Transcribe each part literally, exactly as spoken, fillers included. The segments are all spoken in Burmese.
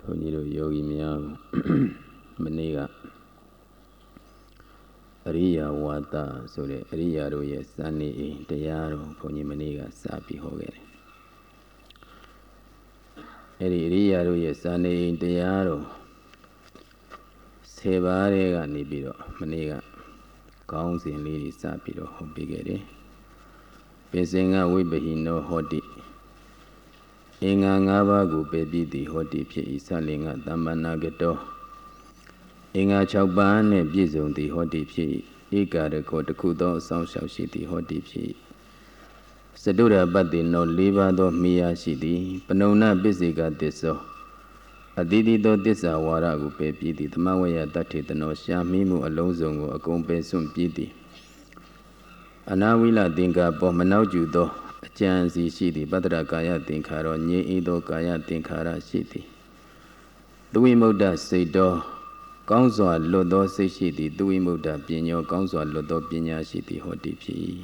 ုန်းကြီးတို့ယောဂီများမနေ့ကအရိယာဝါဒဆိုတဲ့အရိယာတို့ရဲ့စံနေအိမ်တရားတော်ဘုန်းကြီးမနေ့ကစပြီးဟောခဲ့တယ်အဲ့ဒီအရိယာတို့ရဲ့စံနေအိမ်တရားတော်ဆယ်ပါးတဲ့ကနေပြီးတော့မနေ့ကကောင်းစဉ်လေးတွေစပြီးတော့ဟောပေးခဲ့တယ်ပိစင်္ဂဝိပဟိနောဟောတိအင်္ဂါ၅ပါးကိုပယ်ပြီးသည်ဟောတိဖြစ်၏သလင်္ကသမ္ပန္နာကတောအင်္ဂါ၆ပါးနှင့်ပြည့်စုံသည်ဟောတိဖြစ်၏ဧကာရကောတစ်ခုသောအဆောင်လျှောက်ရှိသည်ဟောတိဖြစ်၏စတုရပတ္တိနော၄ပါးသောမိယာရှိသည်ပနုဏပစ္စေကသစ္စောအတိတိသောသစ္စာဝါဒကိုပယ်ပြီးသည်သမဝယတတ္ထေတနောရှာမိမှုအလုံးစုံကိုအကုန်ပယ်စွန့်ပြီးသည်အနာဝိလသင်္ကာပေါ်မနောက်ကျသောအကျံစီရှိသည်ပတ္တရကာယသင်္ခါရောငြိဤသောကာယသင်္ခါရရှိသည်သူဝိမုဒ္ဒစိတ်တော်ကောင်းစွာလွတ်သောစိတ်ရှိသည်သူဝိမုဒ္ဒပညောကောင်းစွာလွတ်သောပညာရှိသည်ဟောတိဖြစ်၏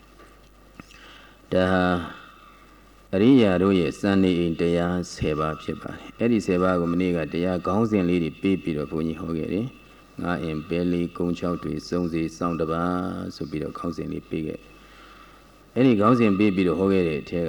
ဒါဟာအရိယာတို့ရဲ့စံနေအိမ်တရားဆယ်ပါးဖြစ်ပါတယ်အဲ့ဒီဆယ်ပါးကိုမနေ့ကတရားခေါင်းစဉ်လေးတွေပေးပြီးတော့ဘုန်းကြီးဟောခဲ့တယ်ငါအင်ပဲလီကုံချောက်တွေစုံစီစောင့်တပါဆိုပြီးတော့ခေါင်းစဉ်လေးပေးခဲ့အဲ့ဒီခေါင်းစဉ်ပေးပြီးတော့ဟောခဲ့တဲ့အထက်က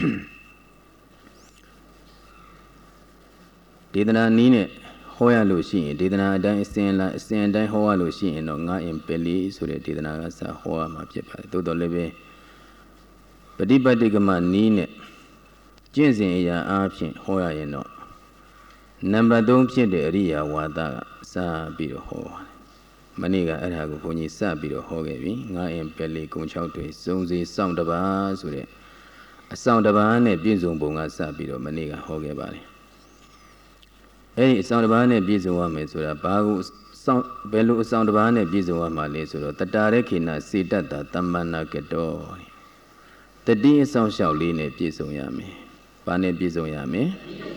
ဒေသနာနည်းနဲ့ဟောရလို့ရှိရင်ဒေသနာအတိုင်းအစဉ်လာအစဉ်အတိုင်းဟောရလို့ရှိရင်တော့ငါအင်ပဲလီဆိုတဲ့ဒေသနာကစဟောရမှာဖြစ်ပါတယ်သို့တော်လည်းပဲပฏิပတ်တိကမနည်းနဲ့ကျင့်စဉ်အရာအားဖြင့်ဟောရရင်တော့နံပါတ်၃ဖြစ်တဲ့အရိယာဝါဒကစပြီးတော့ဟောပါတယ်မနေ့ကအဲ့ဒါကိုဘုန်းကြီးစပြီးတော့ဟောခဲ့ပြီငါအင်ပဲလီကုံချောက်တွေစုံစီစောင့်တပါဆိုတဲ့အဆောင်တပါနဲ့ပြည့်စုံပုံကစပြီးတော့မနေ့ကဟောခဲ့ပါတယ်အဲ့ဒီအဆောင်တပါနဲ့ပြည့်စုံရမယ်ဆိုတာဘာကိုစောင့်ဘယ်လိုအဆောင်တပါနဲ့ပြည့်စုံရမှာလဲဆိုတော့တတာရခေနစေတ္တသမ္မန္နာကတောတတိအဆောင်လျှောက်လေးနဲ့ပြည့်စုံရမယ်ဘာနဲ့ပြည့်စုံရမယ်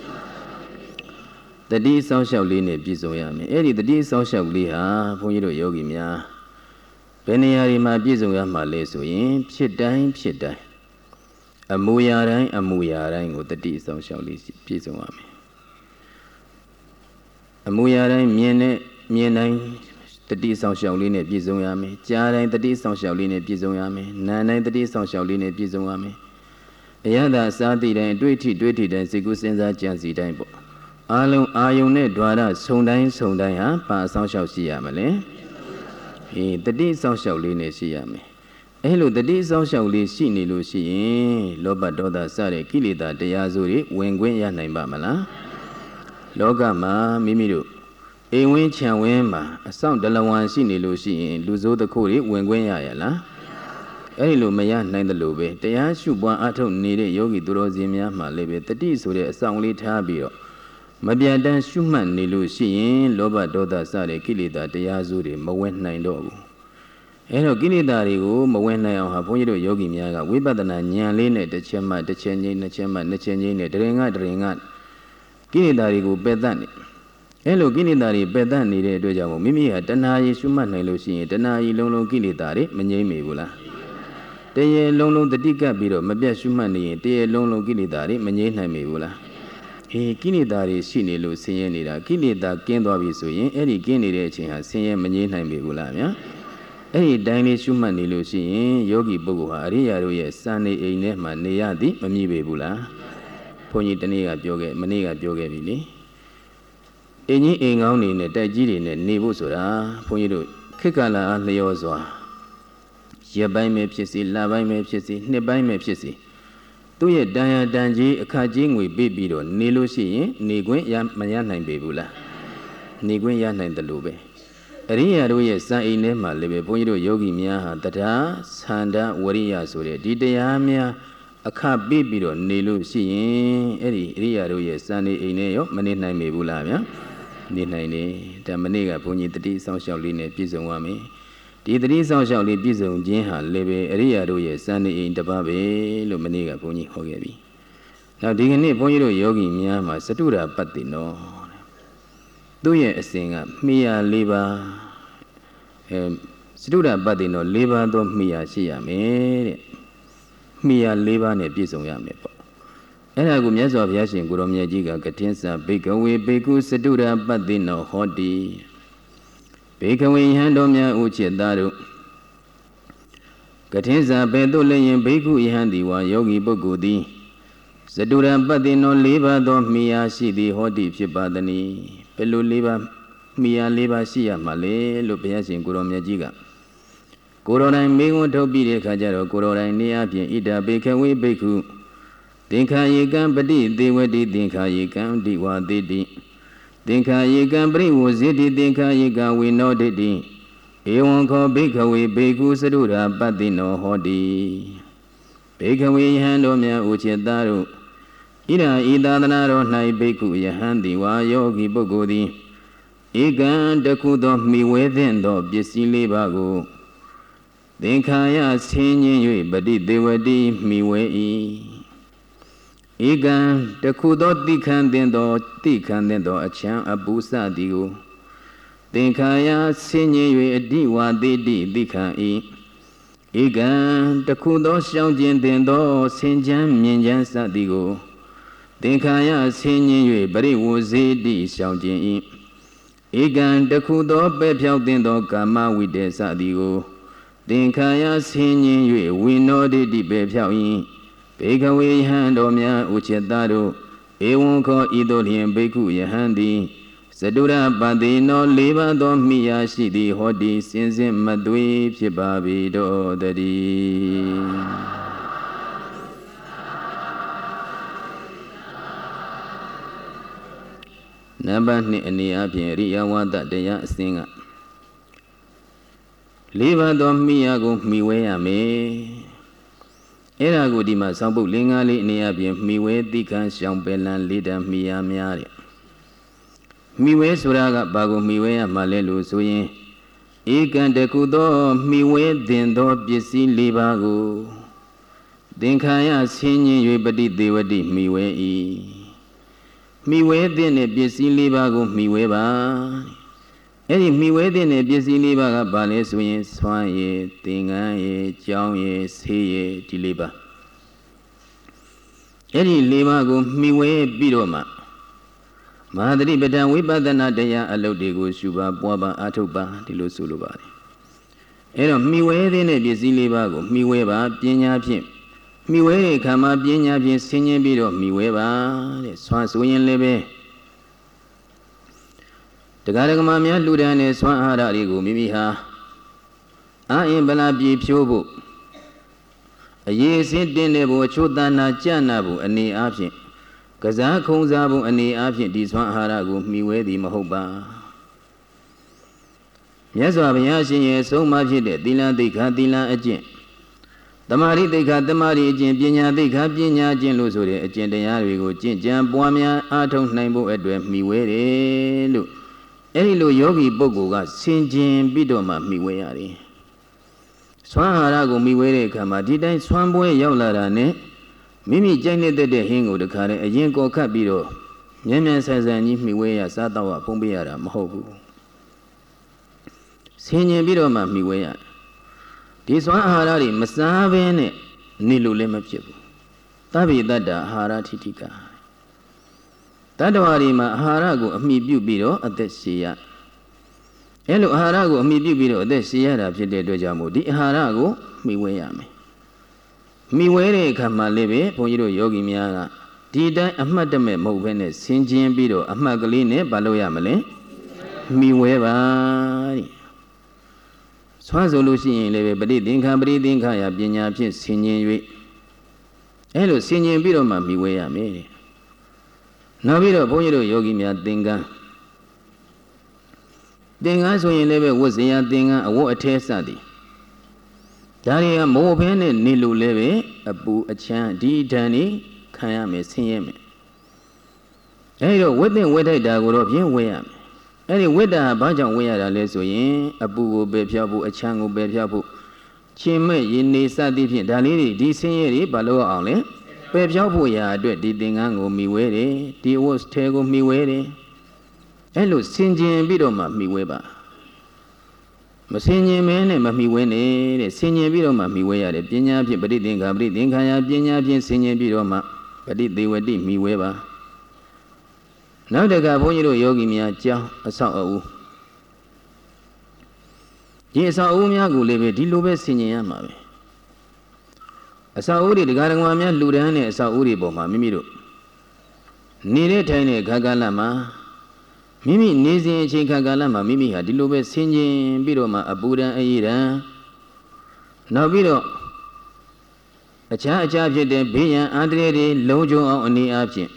တတိအဆောင်လျှောက်လေးနဲ့ပြည့်စုံရမယ်အဲ့ဒီတတိအဆောင်လျှောက်လေးဟာဘုန်းကြီးတို့ယောဂီများဘယ်နေရာတွေမှာပြည့်စုံရမှာလဲဆိုရင်ဖြစ်တိုင်းဖြစ်တိုင်းအမူအရာတိုင်းအမူအရာတိုင်းကိုတတိအဆောင်လျှောက်လေးပြည့်စုံရမယ်အမူအရာတိုင်းမြင်နဲ့မြင်တိုင်းတတိဆောင်လျှောက်လေးနဲ့ပြည့်စုံရမယ်ကြားတိုင်းတတိဆောင်လျှောက်လေးနဲ့ပြည့်စုံရမယ်နားတိုင်းတတိဆောင်လျှောက်လေးနဲ့ပြည့်စုံရမယ်အရသာစားသည့်တိုင်းအတွေ့အထိတွေ့ထိတိုင်းစိတ်ကူးစဉ်းစားကြံစည်တိုင်းပေါ့အာလုံးအာယုန်နဲ့ द्वार ဆုံတိုင်းဆုံတိုင်းဟာဘာအဆောင်လျှောက်ရှိရမလဲအေးတတိဆောင်လျှောက်လေးနဲ့ရှိရမယ်အဲလိုတတိဆောင်လျှောက်လေးရှိနေလို့ရှိရင်လောဘဒေါသစတဲ့ကိလေသာတရားစုတွေဝင်ခွင့်ရနိုင်ပါမလားလောကမှာမိမိတို့အိမ်ဝင်းခြံဝင်းမှာအဆောင်တလဝံရှိနေလို့ရှိရင်လူဆိုးတစ်ခုတွေဝင်ခွင့်ရရလားအဲ့ဒီလိုမရနိုင်တယ်လို့ပဲတရားရှုပွားအထုတ်နေတဲ့ယောဂီသူတော်စင်များမှလည်းပဲတတိဆိုတဲ့အဆောင်လေးထားပြီးတော့မပြတ်တမ်းရှုမှတ်နေလို့ရှိရင်လောဘဒေါသစတဲ့ကိလေသာတရားစုတွေမဝင်နိုင်တော့ဘူးအဲ့တော့ကိလေသာတွေကိုမဝင်နိုင်အောင်ဟာဘုန်းကြီးတို့ယောဂီများကဝိပဿနာဉာဏ်လေးနဲ့တစ်ချက်မှတစ်ချက်ချင်းနှစ်ချက်မှနှစ်ချက်ချင်းနဲ့တရင်ကတရင်ကကိလေသာတွေကိုပယ်တတ်နေအဲ့လိုကိလေသာတွေပယ်တတ်နေတဲ့အတွက်ကြောင့်မိမိဟာတဏှာကြီးရှုမှတ်နိုင်လို့ရှိရင်တဏှာကြီးလုံးလုံးကိလေသာတွေမငြိမ့်မိဘူးလားတရေလုံးလုံးတတိကပ်ပြီးတော့မပြတ်ရှုမှတ်နေရင်တရေလုံးလုံးကိလေသာတွေမငြိမ့်နိုင်မိဘူးလားအေးကိလေသာတွေရှိနေလို့ဆင်းရဲနေတာကိလေသာကင်းသွားပြီဆိုရင်အဲ့ဒီကင်းနေတဲ့အချိန်ဟာဆင်းရဲမငြိမ့်နိုင်မိဘူးလားဗျာအဲ့ဒီတိုင်းလေးရှုမှတ်နေလို့ရှိရင်ယောဂီပုဂ္ဂိုလ်ဟာအရိယာတို့ရဲ့စံနေအိမ်ထဲမှာနေရသည်မမြည်ပေဘူးလားဘုန်းကြီးတနေ့ကပြောခဲ့မနေ့ကပြောခဲ့ပြီလေအင်းကြီးအိမ်ကောင်းနေနဲ့တိုက်ကြီးတွေနဲ့နေဖို့ဆိုတာဘုန်းကြီးတို့ခေတ်ကာလအားလျော်စွာရက်ပိုင်းပဲဖြစ်စီလပိုင်းပဲဖြစ်စီနှစ်ပိုင်းပဲဖြစ်စီသူ့ရဲ့တန်ရာတန်ကြီးအခကြီးငွေပေးပြီးတော့နေလို့ရှိရင်နေခွင့်ရမရနိုင်ပေဘူးလားနေခွင့်ရနိုင်တယ်လို့ပဲအရိယာတို့ရဲ့စံအိမ်ထဲမှာလည်းပဲဘုန်းကြီးတို့ယောဂီများဟာတရားသန္တာဝရိယဆိုတဲ့ဒီတရားများအခပေးပြီးတော့နေလို့ရှိရင်အဲ့ဒီအရိယာတို့ရဲ့စံနေအိမ်နဲ့ရောမနေနိုင်ပေဘူးလားဗျာနေနိုင်တယ်ဒါမနေ့ကဘုန်းကြီးတတိဆောင်လျှောက်လေးနဲ့ပြည့်စုံရမယ်ဒီတတိဆောင်လျှောက်လေးပြည့်စုံခြင်းဟာလည်းပဲအရိယာတို့ရဲ့စံနေအိမ်တစ်ပါးပဲလို့မနေ့ကဘုန်းကြီးဟောခဲ့ပြီနောက်ဒီကနေ့ဘုန်းကြီးတို့ယောဂီများမှာစတုရာပတ္တိနောသူ့ရဲ့အစဉ်ကမိယာ၄ပါးအဲစတုရာပတ္တိနော၄ပါးသောမိယာရှိရမယ်တဲ့မိယာ၄ပါးနဲ့ပြည့်စုံရမယ်ပေါ့အဲ့ဒါကိုမြတ်စွာဘုရားရှင်ကိုရောမြတ်ကြီးကကထင်းစာဘေကဝေဘေကုစတုရပတ္တိနောဟောတိဘေကဝေယဟန်တော်များဥจิตသားတို့ကထင်းစာဘေတို့လည်းရင်ဘေကုယဟန်ဒီဝါယောဂီပုဂ္ဂိုလ်သည်စတုရပတ္တိနောလေးပါးသောမိယာရှိသည်ဟောတိဖြစ်ပါသည်။ဘယ်လိုလေးပါးမိယာလေးပါးရှိရမှာလဲလို့ဘုရားရှင်ကိုရောမြတ်ကြီးကကိုရောတိုင်းမေခွန်းထုတ်ပြီးတဲ့အခါကျတော့ကိုရောတိုင်းနေအပြင်ဣဒဘေခဝေဘိက္ခုသင်္ခာယေကံပတိသေဝတိသင်္ခာယေကံဒီဝါတိတိသင်္ခာယေကံပရိဝဇိတိသင်္ခာယေကံဝိနောတိတိဧဝံခောဘိက္ခဝေဘိက္ခုစတုရာပတ္တိနောဟောတိဘိက္ခဝေယဟန်တော်များဥจิตသားတို့ဣဒာဤသာသနာတော်၌ဘိက္ခုယဟန်တိဝါယောဂီပုဂ္ဂိုလ်သည်ဧကံတခုသောမိဝဲသင့်သောပစ္စည်းလေးပါးကိုသင်္ခါယဆင်းញင်း၍ပฏิသေဝတိမိဝဲ၏ဧကံတခုသောတိခန့်တင်သောတိခန့်တင်သောအချမ်းအပူစသည်ကိုသင်္ခါယဆင်းញင်း၍အတိဝါတိတိတိခန့်၏ဧကံတခုသောရှောင်းကျင်တင်သောဆင်ချမ်းမြင်ချမ်းစသည်ကိုသင်္ခါယဆင်းញင်း၍ပရိဝဇေတိရှောင်းကျင်၏ဧကံတခုသောပဲ့ဖြောက်တင်သောကာမဝိတေစသည်ကိုသင်္ခါယဆင်းញင်း၍ဝိနောတိတိပဲ့ဖြောက်၏ဘေကဝေယဟန်တော်များဥจิตသားတို့ဧဝံခောဤသို့လျင်ဘေကုယဟန်သည်စတုရပတ္တိနောလေးပါးသောမိယာရှိသည်ဟောတိစင်စစ်မသွေဖြစ်ပါပေတော်တည်းနံပါတ်နှစ်အနေအချင်းရိယဝါဒတရားအစဉ်ကလေးပါးသောမိယာကိုမှီဝဲရမယ်အဲ့ဒါကိုဒီမှာဆောင်းပုတ်လင်္ကာလေးအနေအချင်းမှီဝဲတိခန့်ရှောင်းပယ်လန်လေးတံမှီယာများတဲ့မှီဝဲဆိုတာကဘာကိုမှီဝဲရမှာလဲလို့ဆိုရင်ဧကံတခုသောမှီဝဲတင်သောပစ္စည်းလေးပါးကိုသင်္ခါယဆင်းញင်း၍ပฏิသေဝတိမှီဝဲ၏မှီဝဲတဲ့ပစ္စည်းလေးပါးကိုမှီဝဲပါအဲ့ဒီမှီဝဲတဲ့ပစ္စည်းလေးပါးကဘာလဲဆိုရင်ဆွမ်းရည်သင်္ကန်းရည်ကြောင်းရည်ဆေးရည်ဒီလေးပါအဲ့ဒီလေးပါးကိုမှီဝဲပြီးတော့မှမဟာသတိပဋ္ဌာန်ဝိပဿနာတရားအလုပ်တွေကိုရှုပါပွားပါအားထုတ်ပါဒီလိုဆိုလိုပါတယ်အဲ့တော့မှီဝဲတဲ့ပစ္စည်းလေးပါးကိုမှီဝဲပါပညာဖြင့်မှီဝဲတဲ့ခါမှာပညာဖြင့်ဆင်းရဲပြီးတော့မှီဝဲပါတဲ့ဆွမ်းဆိုရင်လည်းပဲတရားဓမ္မများလှူဒန်းတဲ့ဆွမ်းအာဟာရတွေကိုမိမိဟာအာအင်ဗလာပြေဖြိုးဖို့အရေးအစင်းတင်းတဲ့ဘုံအချို့တဏ္ဍာကြနာဖို့အနေအားဖြင့်ကစားခုံစားဖို့အနေအားဖြင့်ဒီဆွမ်းအာဟာရကိုမှီဝဲသည်မဟုတ်ပါမြတ်စွာဘုရားရှင်ရဲ့ဆုံးမဖြစ်တဲ့သီလသိက္ခာသီလအကျင့်တမာရိသိက္ခာတမာရိအကျင့်ပညာသိက္ခာပညာအကျင့်လို့ဆိုတဲ့အကျင့်တရားတွေကိုကျင့်ကြံပွားများအားထုတ်နိုင်ဖို့အတွက်မှီဝဲတယ်လို့အဲ့ဒီလိုယောဂီပုဂ္ဂိုလ်ကဆင်ခြင်ပြီးတော့မှမှီဝဲရတယ်ဆွမ်းအာဟာရကိုမှီဝဲတဲ့အခါမှာဒီတိုင်းဆွမ်းပွဲရောက်လာတာနဲ့မိမိကြိုက်နေတဲ့တဲ့ဟင်းကိုတခါတည်းအရင်ကော်ခတ်ပြီးတော့မြန်မြန်ဆန်ဆန်ကြီးမှီဝဲရစားတော့ဖုံးပေးရတာမဟုတ်ဘူးဆင်ခြင်ပြီးတော့မှမှီဝဲရဒီဆွမ်းအာဟာရတွေမစားဘဲနဲ့နေလို့လည်းမဖြစ်ဘူးသဗ္ဗေတ္တအာဟာရထိတိကတတ္တဝါတွေမှာအာဟာရကိုအမိပြုပြီးတော့အသက်ရှင်ရအဲလိုအာဟာရကိုအမိပြုပြီးတော့အသက်ရှင်ရတာဖြစ်တဲ့အတွက်ကြောင့်မို့ဒီအာဟာရကိုမှီဝဲရမယ်မှီဝဲတဲ့အခါမှာလည်းပဲဘုန်းကြီးတို့ယောဂီများကဒီတိုင်းအမှတ်တမဲ့မဟုတ်ဘဲနဲ့ဆင်ခြင်ပြီးတော့အမှတ်ကလေးနဲ့မလုပ်ရမလဲမှီဝဲပါတဲ့ဆွမ်းဆိုလို့ရှိရင်လည်းပဲပဋိသင်္ခါပဋိသင်္ခါယပညာဖြင့်ဆင်ခြင်၍အဲလိုဆင်ခြင်ပြီးတော့မှမှီဝဲရမယ်တဲ့နောက်ပြီးတော့ဘုန်းကြီးတို့ယောဂီများသင်္ကန်းသင်္ကန်းဆိုရင်လည်းပဲဝတ်စရာသင်္ကန်းအဝတ်အထည်စသည်ဒါတွေကမိုးဖဲနဲ့နေလို့လည်းပဲအပူအချမ်းဒီဓာန်นี่ခံရမယ်ဆင်းရဲမယ်အဲဒီတော့ဝတ်တဲ့ဝတ်ထိုက်တာကိုတော့ဖြင့်ဝတ်ရမယ်အဲဒီဝတ်တာဘာကြောင့်ဝတ်ရတာလဲဆိုရင်အပူကိုပယ်ဖြောက်ဖို့အချမ်းကိုပယ်ဖြောက်ဖို့ချင်းမဲ့ရင်နေစသည်ဖြင့်ဒါလေးတွေဒီဆင်းရဲတွေဘာလို့အောင်လဲပယ်ဖြောက်ဖို့ရာအတွက်ဒီသင်္ကန်းကိုမှီဝဲတယ်ဒီဝတ်ထဲကိုမှီဝဲတယ်အဲလိုဆင်ခြင်ပြီးတော့မှမှီဝဲပါမဆင်ခြင်မဲနဲ့မမှီဝဲနဲ့တဲ့ဆင်ခြင်ပြီးတော့မှမှီဝဲရတယ်ပညာဖြင့်ပဋိသင်္ခါပဋိသင်္ခါယပညာဖြင့်ဆင်ခြင်ပြီးတော့မှဘတိသေဝတိမိဝဲပါနောက်တကဘုန်းကြီးတို့ယောဂီများကြောင်းအဆောက်အဦဒီအဆောက်အဦများကိုလည်းပဲဒီလိုပဲဆင်ញင်ရမှာပဲအဆောက်အဦတွေဒကာဒကမာများလူတန်းတဲ့အဆောက်အဦတွေပေါ်မှာမိမိတို့နေတဲ့ထိုင်တဲ့ခါကာလမှာမိမိနေစဉ်အချိန်ခါကာလမှာမိမိဟာဒီလိုပဲဆင်ញင်ပြီးတော့မှအပူဒဏ်အေးဒဏ်နောက်ပြီးတော့အခြားအခြားဖြစ်တဲ့ဘေးရန်အန္တရာယ်တွေလုံးကျုံအောင်အနေအချင်း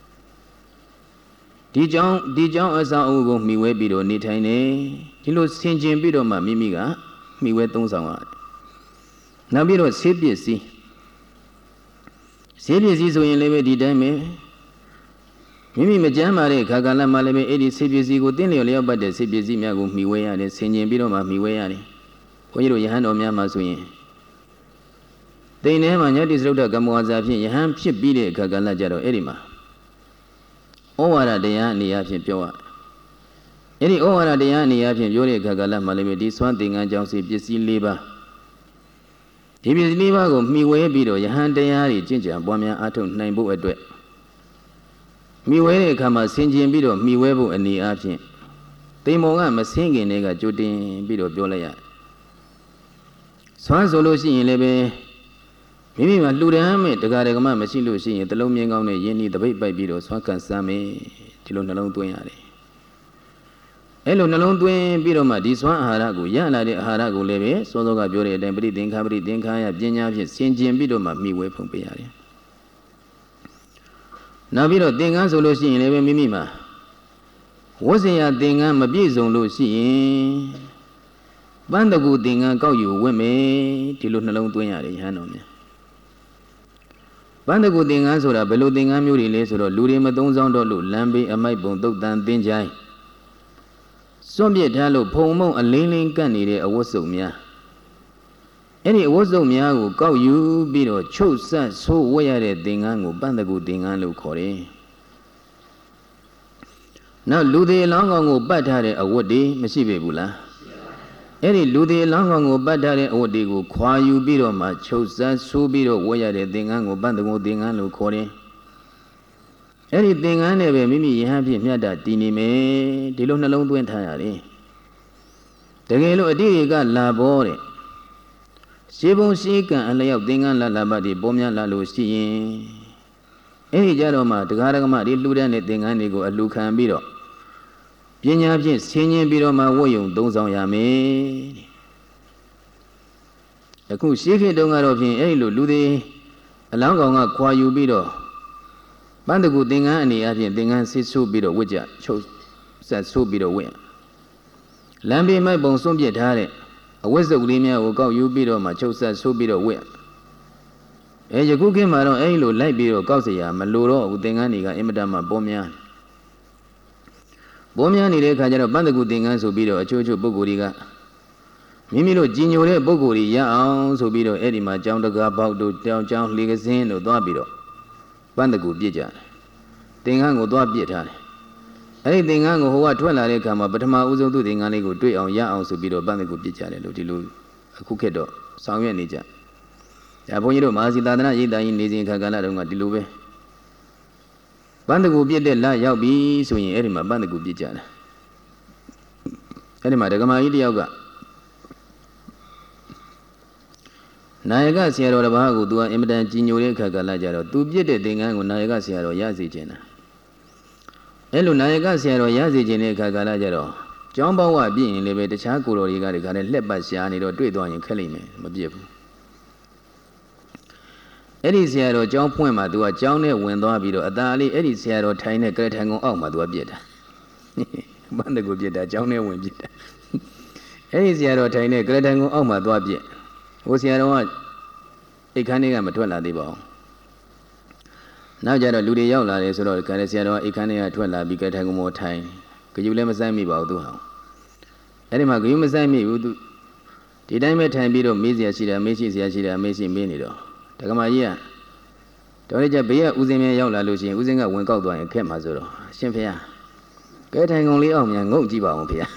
ဒီကြောင့်ဒီကြောင့်အဆောက်အဦကိုမှီဝဲပြီးတော့နေထိုင်နေဒီလိုဆင်ခြင်ပြီးတော့မှမိမိကမှီဝဲသုံးဆောင်ရတယ်နောက်ပြီးတော့ဆေးပစ္စည်းဆေးပစ္စည်းဆိုရင်လည်းပဲဒီတိုင်းပဲမိမိမကြမ်းပါတဲ့ခါကာလမှာလည်းပဲအဲ့ဒီဆေးပစ္စည်းကိုတင်းလျော်လျောက်ပတ်တဲ့ဆေးပစ္စည်းများကိုမှီဝဲရတယ်ဆင်ခြင်ပြီးတော့မှမှီဝဲရတယ်ဘုန်းကြီးတို့ယဟန်တော်များမှာဆိုရင်တိန်ထဲမှာညတိစရုဒ္ဓကမ္မဝါစာဖြင့်ယဟန်ဖြစ်ပြီးတဲ့အခါကလည်းကြတော့အဲ့ဒီမှာဩဝါဒတရားအနေအချင်းပြောရအဲ့ဒီဩဝါဒတရားအနေအချင်းပြောတဲ့အခါကလည်းမှလည်းဒီစွမ်းသင်္ကန်းကြောင့်စီပစ္စည်း၄ပါးဒီပစ္စည်း၄ပါးကိုမှီဝဲပြီးတော့ယဟန်တရားတွေကျင့်ကြံပွားများအားထုတ်နိုင်ဖို့အတွက်မှီဝဲတဲ့အခါမှာဆင်ခြင်ပြီးတော့မှီဝဲဖို့အနေအချင်းတိမ်မောကမဆင်းခင်တည်းကကြိုတင်ပြီးတော့ပြောလိုက်ရစွမ်းဆိုလို့ရှိရင်လည်းပဲမိမိမှာလှူဒန်းမဲ့တရားဓမ္မမရှိလို့ရှိရင်တလုံးမြင်းကောင်းနဲ့ယင်းဤတပိတ်ပိုက်ပြီးတော့ဆွမ်းကန်စမ်းမယ်ဒီလိုနှလုံးသွင်းရတယ်အဲ့လိုနှလုံးသွင်းပြီးတော့မှဒီဆွမ်းအာဟာရကိုရလာတဲ့အာဟာရကိုလည်းပဲစောစောကပြောတဲ့အတိုင်းပရိသင်္ခါပရိသင်္ခါယပညာဖြင့်ဆင်ခြင်ပြီးတော့မှမိဝဲဖုံပေးရတယ်နောက်ပြီးတော့သင်္ကန်းဆိုလို့ရှိရင်လည်းပဲမိမိမှာဝဇ္ဇယသင်္ကန်းမပြည့်စုံလို့ရှိရင်ပန်းတကူသင်္ကန်းကောက်ယူဝင့်မယ်ဒီလိုနှလုံးသွင်းရတယ်ယဟန်တော်များပန်းတကူသင်္ကန်းဆိုတာဘယ်လိုသင်္ကန်းမျိုးတွေလဲဆိုတော့လူတွေမသုံးဆောင်တော့လို့လမ်းဘေးအမိုက်ပုံတုတ်တန်သင်္ချိုင်းစွန့်ပစ်ထားလို့ဖုံမုံအလင်းလင်းကပ်နေတဲ့အဝတ်စုံများအဲ့ဒီအဝတ်စုံများကိုကောက်ယူပြီးတော့ချုပ်ဆက်ဆိုးဝတ်ရတဲ့သင်္ကန်းကိုပန်းတကူသင်္ကန်းလို့ခေါ်တယ်နောက်လူတွေအလောင်းကောင်ကိုပတ်ထားတဲ့အဝတ်တွေမရှိပေဘူးလားအဲ့ဒီလူတွေအလောင်းကောင်ကိုပတ်ထားတဲ့အဝတ်တွေကိုခွာယူပြီးတော့မှချုပ်ဆက်ဆိုးပြီးတော့ဝတ်ရတဲ့သင်္ကန်းကိုပန်းတကူသင်္ကန်းလို့ခေါ်တယ်အဲ့ဒီသင်္ကန်းနဲ့ပဲမိမိယဟန်ဖြင့်မြတ်တာတည်နေမယ်ဒီလိုနှလုံးသွင်းထားရတယ်တကယ်လို့အတိတွေကလာပေါ်တဲ့ရှေးဘုံရှေးကံအလျောက်သင်္ကန်းလာလာပတ်ဒီပေါ်များလာလို့ရှိရင်အဲ့ဒီကြတော့မှတရားဓမ္မတွေလှူဒန်းတဲ့သင်္ကန်းတွေကိုအလှခံပြီးတော့ပညာဖြင့်ဆင်းရဲပြီးတော့မှဝတ်ယုံသုံးဆောင်ရမယ်အခုရှေးခေတ်တုန်းကတော့ဖြင့်အဲ့ဒီလိုလူတွေအလောင်းကောင်ကခွာယူပြီးတော့ပန်းတကူသင်္ကန်းအနေအချင်းသင်္ကန်းဆေးဆိုးပြီးတော့ဝတ်ကြချုပ်ဆက်ဆိုးပြီးတော့ဝတ်လမ်းဘေးမိုက်ပုံစွန့်ပစ်ထားတဲ့အဝတ်စုပ်လေးများကိုကောက်ယူပြီးတော့မှချုပ်ဆက်ဆိုးပြီးတော့ဝတ်အဲယခုခေတ်မှာတော့အဲ့လိုလိုက်ပြီးတော့ကောက်เสียရမလိုတော့ဘူးသင်္ကန်းတွေကအင်မတန်မှပေါ်များပေါ်များနေတဲ့အခါကျတော့ပန်းတကူသင်္ကန်းဆိုပြီးတော့အချို့ချို့ပုဂ္ဂိုလ်တွေကမိမိတို့ကြီးညိုတဲ့ပုဂ္ဂိုလ်တွေရအောင်ဆိုပြီးတော့အဲ့ဒီမှာကြောင်းတကားပေါက်တို့တောင်ကြောင်းလေကစင်းတို့သွားပြီးတော့ပန်းတကူပြစ်ကြတယ်သင်္ကန်းကိုသွားပြစ်ထားတယ်အဲ့ဒီသင်္ကန်းကိုဟိုကထွက်လာတဲ့အခါမှာပထမဦးဆုံးသူသင်္ကန်းလေးကိုတွေ့အောင်ရအောင်ဆိုပြီးတော့ပန်းတကူပြစ်ကြတယ်လို့ဒီလိုအခုခေတ်တော့ဆောင်ရွက်နေကြဒါဘုန်းကြီးတို့မဟာစီသာသနာရိပ်သာကြီးနေစဉ်ခါကာလတုန်းကဒီလိုပဲပန်းတကူပြစ်တဲ့လရောက်ပြီဆိုရင်အဲ့ဒီမှာပန်းတကူပြစ်ကြတယ်အဲ့ဒီမှာဒကမာကြီးတယောက်ကနာယကဆရာတော်တစ်ပါးကိုသူကအင်မတန်ကြီးညိုတဲ့အခါကလာကြတော့သူပြစ်တဲ့သင်္ကန်းကိုနာယကဆရာတော်ရစေခြင်းတာအဲ့လိုနာယကဆရာတော်ရစေခြင်းတဲ့အခါကလာကြတော့ကျောင်းပေါဝပြည့်ရင်လည်းပဲတခြားကိုတော်တွေကတခါနဲ့လှက်ပတ်ရှားနေတော့တွေ့သွားရင်ခက်လိမ့်မယ်မပြစ်ဘူးအဲ့ဒီဆရာတော်ကျောင်းဖွင့်မှာသူကကျောင်းနဲ့ဝင်သွားပြီးတော့အသာလေးအဲ့ဒီဆရာတော်ထိုင်တဲ့ကရထံကုန်းအောက်မှာသူကပြစ်တာဘန်းတကူပြစ်တာကျောင်းနဲ့ဝင်ပြစ်တာအဲ့ဒီဆရာတော်ထိုင်တဲ့ကရထံကုန်းအောက်မှာသွားပြစ်ဟိုဆရာတော်ကအိတ်ခမ်းလေးကမထွက်လာသေးပါဘူးနောက်ကြတော့လူတွေရောက်လာတယ်ဆိုတော့ခါတဲ့ဆရာတော်ကအိတ်ခမ်းလေးကထွက်လာပြီးကထိုင်ကုန်မောထိုင်ကြွလည်းမဆိုင်မိပါဘူးသူဟာအဲ့ဒီမှာကြွမဆိုင်မိဘူးသူဒီတိုင်းပဲထိုင်ပြီးတော့မေးစရာရှိတာမေးရှိစရာရှိတာမေးရှိမေးနေတော့ဒကမာကြီးကတော်ရကြဘေးကဦးစင်းမြရောက်လာလို့ရှိရင်ဦးစင်းကဝင်ကောက်သွားရင်ခက်မှာဆိုတော့ရှင်ဖေကဲထိုင်ကုန်လေးအောင်မြန်ငုတ်ကြည့်ပါအောင်ဖေ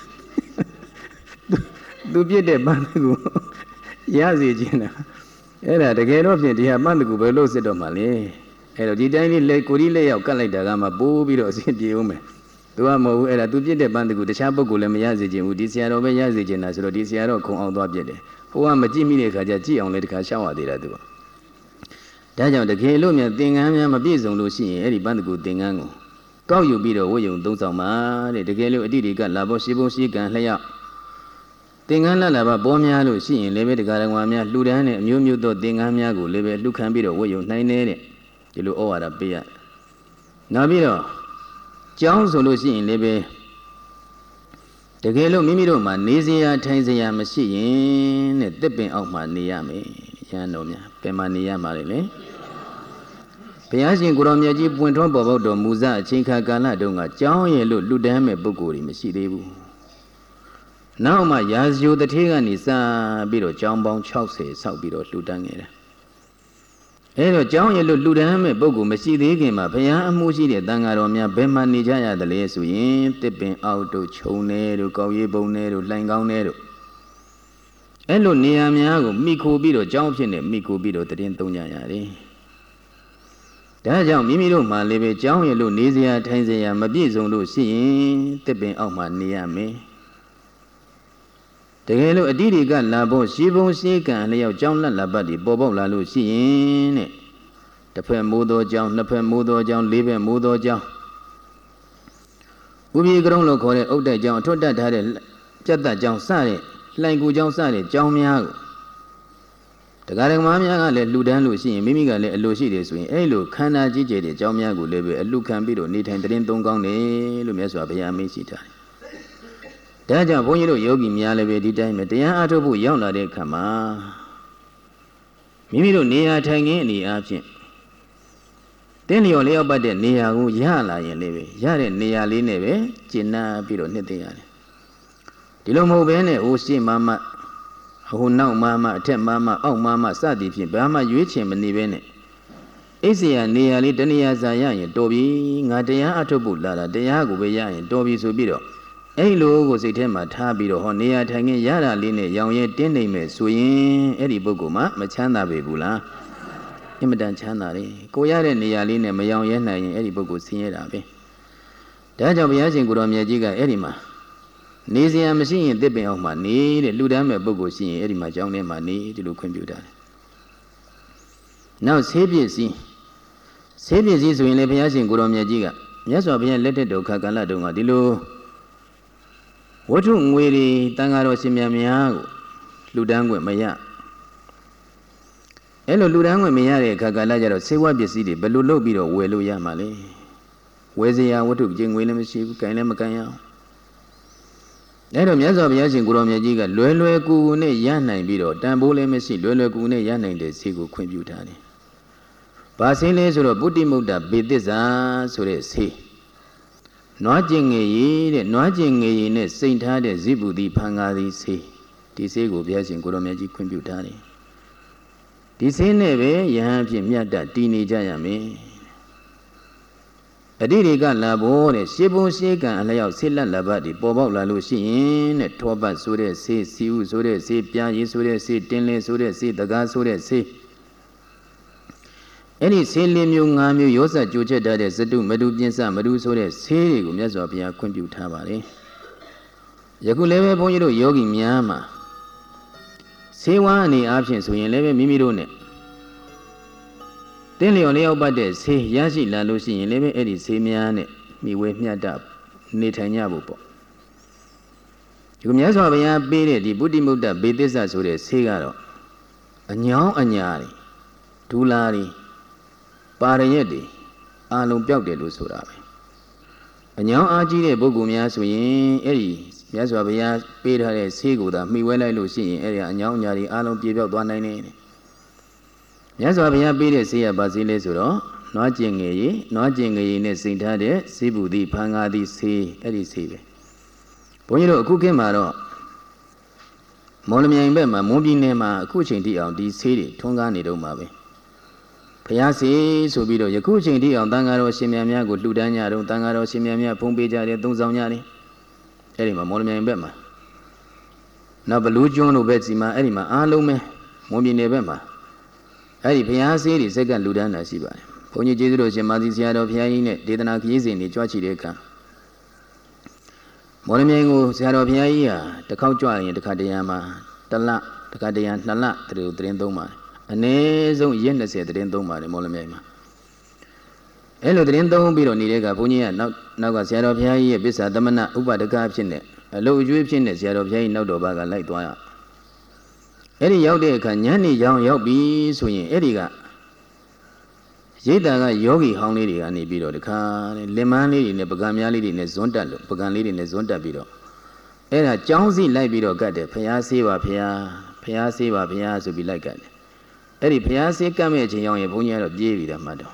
သူပြစ်တဲ့ပန်းကူရစေခြင်းတာအဲ့ဒါတကယ်တော့ဖြင့်ဒီဟာပန်းတကူဘယ်လို့စစ်တော့မှလဲအဲ့တော့ဒီတိုင်းလေးလေကိုကြီးလက်ရောက်ကတ်လိုက်တာကမှပိုးပြီးတော့အဆင်ပြေဦးမယ်သူကမဟုတ်ဘူးအဲ့ဒါသူပြစ်တဲ့ပန်းတကူတခြားပုဂ္ဂိုလ်လည်းမရစေချင်ဘူးဒီဆရာတော်ပဲရစေချင်တာဆိုတော့ဒီဆရာတော်ခုံအောင်သွားပြစ်တယ်ဟိုကမကြည့်မိတဲ့ခါကျကြည့်အောင်လည်းတခါရှောက်ရသေးတာသူကဒါကြောင့်တကယ်လို့များသင်္ကန်းများမပြည့်စုံလို့ရှိရင်အဲ့ဒီပန်းတကူသင်္ကန်းကိုကောက်ယူပြီးတော့ဝတ်ယုံသုံးဆောင်ပါတဲ့တကယ်လို့အတိဒီကလာဖို့ရှိဖို့ရှိကံလျှောက်သင်္ကန်းလာလာပါပေါ်များလို့ရှိရင်လည်းပဲတရားတော်များလှူဒန်းတဲ့အမျိုးမျိုးသောသင်္ကန်းများကိုလည်းပဲလှူခံပြီးတော့ဝတ်ယုံနိုင်နေတဲ့ဒီလိုဩဝါဒပေးရနောက်ပြီးတော့ကျောင်းဆိုလို့ရှိရင်လည်းပဲတကယ်လို့မိမိတို့မှာနေစရာထိုင်စရာမရှိရင်တဲ့တစ်ပင်အောက်မှာနေရမယ်ရဟန်းတော်များဘယ်မှာနေရမှာလဲလေဘုရားရှင်ကိုရောမြတ်ကြီးပွင့်ထွန်းပေါ်ပေါက်တော်မူစအချိန်ခါကာလတုန်းကကျောင်းရဲ့လို့လှူဒန်းမဲ့ပုဂ္ဂိုလ်တွေမရှိသေးဘူးနောက်မှရာဇယိုတထေးကနေစပြီးတော့ကျောင်းပေါင်း၆၀ဆောက်ပြီးတော့လှူဒန်းခဲ့တယ်အဲတော့ကျောင်းရဲ့လို့လှူဒန်းမဲ့ပုဂ္ဂိုလ်မရှိသေးခင်မှာဘုရားအမှုရှိတဲ့တန်ဃာတော်များဘယ်မှာနေကြရတယ်လဲဆိုရင်တစ်ပင်အောက်တို့ခြုံနေတို့ကောက်ရီပုံနေတို့လှိုင်ကောင်းနေတို့အဲလိုနေရာများကိုမိခိုပြီးတော့ကျောင်းဖြစ်နေမိခိုပြီးတော့တည်င်းသုံးကြရတယ်ဒါကြောင့်မိမိတို့မှလည်းပဲကျောင်းရဲ့လို့နေစရာထိုင်စရာမပြည့်စုံလို့ရှိရင်တစ်ပင်အောက်မှာနေရမယ်တကယ်လို့အတိဒီကလာဖို့ရှိပုံရှိကံလျောက်ကျောင်းလက်လက်ပတ်ဒီပေါ်ပေါက်လာလို့ရှိရင်တဲ့တစ်ဖက်မိုးသောကျောင်းနှစ်ဖက်မိုးသောကျောင်းလေးဖက်မိုးသောကျောင်းဥပိကရုံးလို့ခေါ်တဲ့ဥဒ္ဒကျောင်းအထွတ်တက်ထားတဲ့ပြတ်သက်ကျောင်းစတဲ့လှိုင်ကူကျောင်းစတဲ့ကျောင်းများကိုတရားဓမ္မများကလည်းလှူဒန်းလို့ရှိရင်မိမိကလည်းအလိုရှိတယ်ဆိုရင်အဲ့လိုခန္ဓာကြီးကျယ်တဲ့ကျောင်းများကိုလည်းပဲအလှခံပြီးတော့နေထိုင်တရင်သုံးကောင်းတယ်လို့မြတ်စွာဘုရားအမိန့်ရှိထားတယ်ဒါကြောင့်ဘုန်းကြီးတို့ယောဂီများလည်းပဲဒီတိုင်းပဲတရားအားထုတ်ဖို့ရောက်လာတဲ့အခါမှာမိမိတို့နေရာထိုင်ခင်းအနေအားဖြင့်တင်းလျော်လျောက်ပတ်တဲ့နေရာကိုရလာရင်လည်းပဲရတဲ့နေရာလေးနဲ့ပဲကျင့်နာပြီးတော့နှစ်သိရတယ်ဒီလိုမဟုတ်ဘဲနဲ့ဟိုရှိမှမှဟိုနောက်မှမှအထက်မှမှအောက်မှမှစသည်ဖြင့်ဘာမှရွေးချယ်မနေဘဲနဲ့အိစရာနေရာလေးတဏှာစာရရင်တော်ပြီငါတရားအထုတ်ဖို့လာတာတရားကိုပဲရရင်တော်ပြီဆိုပြီးတော့အဲ့လိုကိုစိတ်ထဲမှာထားပြီးတော့ဟောနေရာထိုင်ခင်းရတာလေးနဲ့ရောင်ရဲတင်းနေမယ်ဆိုရင်အဲ့ဒီပုဂ္ဂိုလ်မှမချမ်းသာပေဘူးလားအင်မတန်ချမ်းသာတယ်ကိုရတဲ့နေရာလေးနဲ့မရောင်ရဲနိုင်ရင်အဲ့ဒီပုဂ္ဂိုလ်ဆင်းရဲတာပဲဒါကြောင့်ဘုရားရှင်ကိုတော်မြတ်ကြီးကအဲ့ဒီမှာနေစရာမရှိရင်တစ်ပင်အောင်မှနေတဲ့လူတန်းမဲ့ပုဂ္ဂိုလ်ရှိရင်အဲ့ဒီမှာကျောင်းထဲမှာနေဒီလိုခွင့်ပြုတာတယ်နောက်ဆေးပြည့်စည်ဆေးပြည့်စည်ဆိုရင်လေဘုရားရှင်ကိုတော်မြတ်ကြီးကမြတ်စွာဘုရားလက်ထက်တော်ခါကာလတုန်းကဒီလိုဝတ္ထုငွေတွေတန်ဃာတော်ရှင်များများကိုလူတန်းခွင့်မရအဲ့လိုလူတန်းခွင့်မရတဲ့အခါကာလကျတော့ဆေးဝါးပစ္စည်းတွေဘယ်လိုလုပ်ပြီးတော့ဝယ်လို့ရမှာလဲဝယ်စရာဝတ္ထုကျင်ငွေလည်းမရှိဘူး၊ကင်လည်းမကင်ရအောင်အဲ့တော့မြတ်စွာဘုရားရှင်ကိုရောမြတ်ကြီးကလွယ်လွယ်ကူကူနဲ့ရနိုင်ပြီးတော့တန်ဖိုးလည်းမရှိလွယ်လွယ်ကူကူနဲ့ရနိုင်တဲ့ဈေးကိုခွင့်ပြုထားတယ်။ဘာဈေးလဲဆိုတော့ပုတ္တိမုဒ္ဒဘေသစ္စာဆိုတဲ့ဈေးနွားကျင်ငယ်ရည်တဲ့နွားကျင်ငယ်ရည်နဲ့စိန်ထားတဲ့ဇိပုတိဖန်ကားသည်ဈေးဒီဈေးကိုဘုရားရှင်ကိုရောမြတ်ကြီးခွင့်ပြုထားတယ်။ဒီဈေးနဲ့ပဲယဟန်ဖြစ်မြတ်တတည်နေကြရမယ်။အတိတွေကလာဖို့တဲ့ရှေးဘုံရှေးကံအလျောက်ဆေးလက်လက်ပတ်ဒီပေါ်ပေါက်လာလို့ရှိရင်တဲ့ထောပတ်ဆိုတဲ့ဆေးစီဥဆိုတဲ့ဆေးပြားရည်ဆိုတဲ့ဆေးတင်းလင်းဆိုတဲ့ဆေးတကားဆိုတဲ့ဆေးအဲ့ဒီဆေးလေးမျိုး၅မျိုးရောစကြိုချက်ထားတဲ့ဇတုမတုပြင်းစမတုဆိုတဲ့ဆေးတွေကိုမြတ်စွာဘုရားခွင့်ပြုထားပါတယ်ယခုလည်းပဲဘုန်းကြီးတို့ယောဂီများမှာဆေးဝါးအနေအားဖြင့်ဆိုရင်လည်းပဲမိမိတို့နဲ့တင်းလျော်လျောက်ပတ်တဲ့ဆေးရရှိလာလို့ရှိရင်လည်းပဲအဲ့ဒီဆေးများနဲ့မိဝဲမျှတနေထိုင်ကြဖို့ပေါ့ဒီကမြတ်စွာဘုရားပေးတဲ့ဒီပုတ္တိမုဒ္ဒဘေသစ္စာဆိုတဲ့ဆေးကတော့အညောင်းအညာတွေဒူလာတွေပါရရက်တွေအာလုံးပြောက်တယ်လို့ဆိုတာပဲအညောင်းအားကြီးတဲ့ပုဂ္ဂိုလ်များဆိုရင်အဲ့ဒီမြတ်စွာဘုရားပေးထားတဲ့ဆေးကိုသာမှီဝဲလိုက်လို့ရှိရင်အဲ့ဒီအညောင်းအညာတွေအာလုံးပြေပြောက်သွားနိုင်တယ်မြတ်စွာဘုရားပေးတဲ့ဆေးရပါစေလဲဆိုတော့နွားကျင်ငယ်ရည်နွားကျင်ငယ်ရည်နဲ့စိန်ထားတဲ့ဇိပုတိဖန်ကားသည်ဆေးအဲ့ဒီဆေးပဲဘုန်းကြီးတို့အခုခေတ်မှာတော့မော်လမြိုင်ဘက်မှာမွန်ပြည်နယ်မှာအခုချိန်ထိအောင်ဒီဆေးတွေထွန်းကားနေတော့မှာပဲဘုရားဆေးဆိုပြီးတော့ယခုချိန်ထိအောင်တန်ဃာတော်ရှင်မြတ်များကိုလှူဒန်းကြတော့တန်ဃာတော်ရှင်မြတ်များဖုံးပေးကြတယ်သုံးဆောင်ကြတယ်အဲ့ဒီမှာမော်လမြိုင်ဘက်မှာနောက်ဘလူးကျွန်းတို့ဘက်စီမှာအဲ့ဒီမှာအားလုံးပဲမွန်ပြည်နယ်ဘက်မှာအဲ့ဒီဘုရားဆေးတွေစက်ကလူဒန်းတာရှိပါတယ်ဘဘုန်းကြီးကျေးဇူးတော်ရှင်မာသီဆရာတော်ဘုရားကြီးနဲ့ဒေသနာခရီးစဉ်တွေကြွချီတဲ့အခါမော်လမြိုင်ကိုဆရာတော်ဘုရားကြီးဟာတစ်ခေါက်ကြွရင်တစ်ခါတရံမှာတစ်လတစ်ခါတရံနှစ်လသူတို့သတင်းသုံးပါတယ်အနည်းဆုံးရက်၂၀သတင်းသုံးပါတယ်မော်လမြိုင်မှာအဲ့လိုသတင်းသုံးပြီးတော့နေတဲ့ကဘုန်းကြီးကနောက်နောက်ကဆရာတော်ဘုရားကြီးရဲ့ပစ္စာသမဏဥပဒကဖြစ်နေအလုတ်အကျွေးဖြစ်နေဆရာတော်ဘုရားကြီးနောက်တော်ဘာကလိုက်သွားရအဲ့ဒီရောက်တဲ့အခါညနေရောင်ရောက်ပြီဆိုရင်အဲ့ဒီကရိတ်တာကယောဂီဟောင်းလေးတွေကနေပြီးတော့တခါလင်မန်းလေးတွေနဲ့ပကံများလေးတွေနဲ့ဇွန်းတက်လို့ပကံလေးတွေနဲ့ဇွန်းတက်ပြီးတော့အဲ့ဒါကြောင်းစီလိုက်ပြီးတော့ကတ်တယ်ဖျားဆေးပါဖျားဖျားဆေးပါဖျားဆိုပြီးလိုက်ကတ်တယ်အဲ့ဒီဖျားဆေးကတ်မဲ့အချိန်ရောက်ရင်ဘုန်းကြီးကတော့ပြေးပြီးတော့မှတ်တော့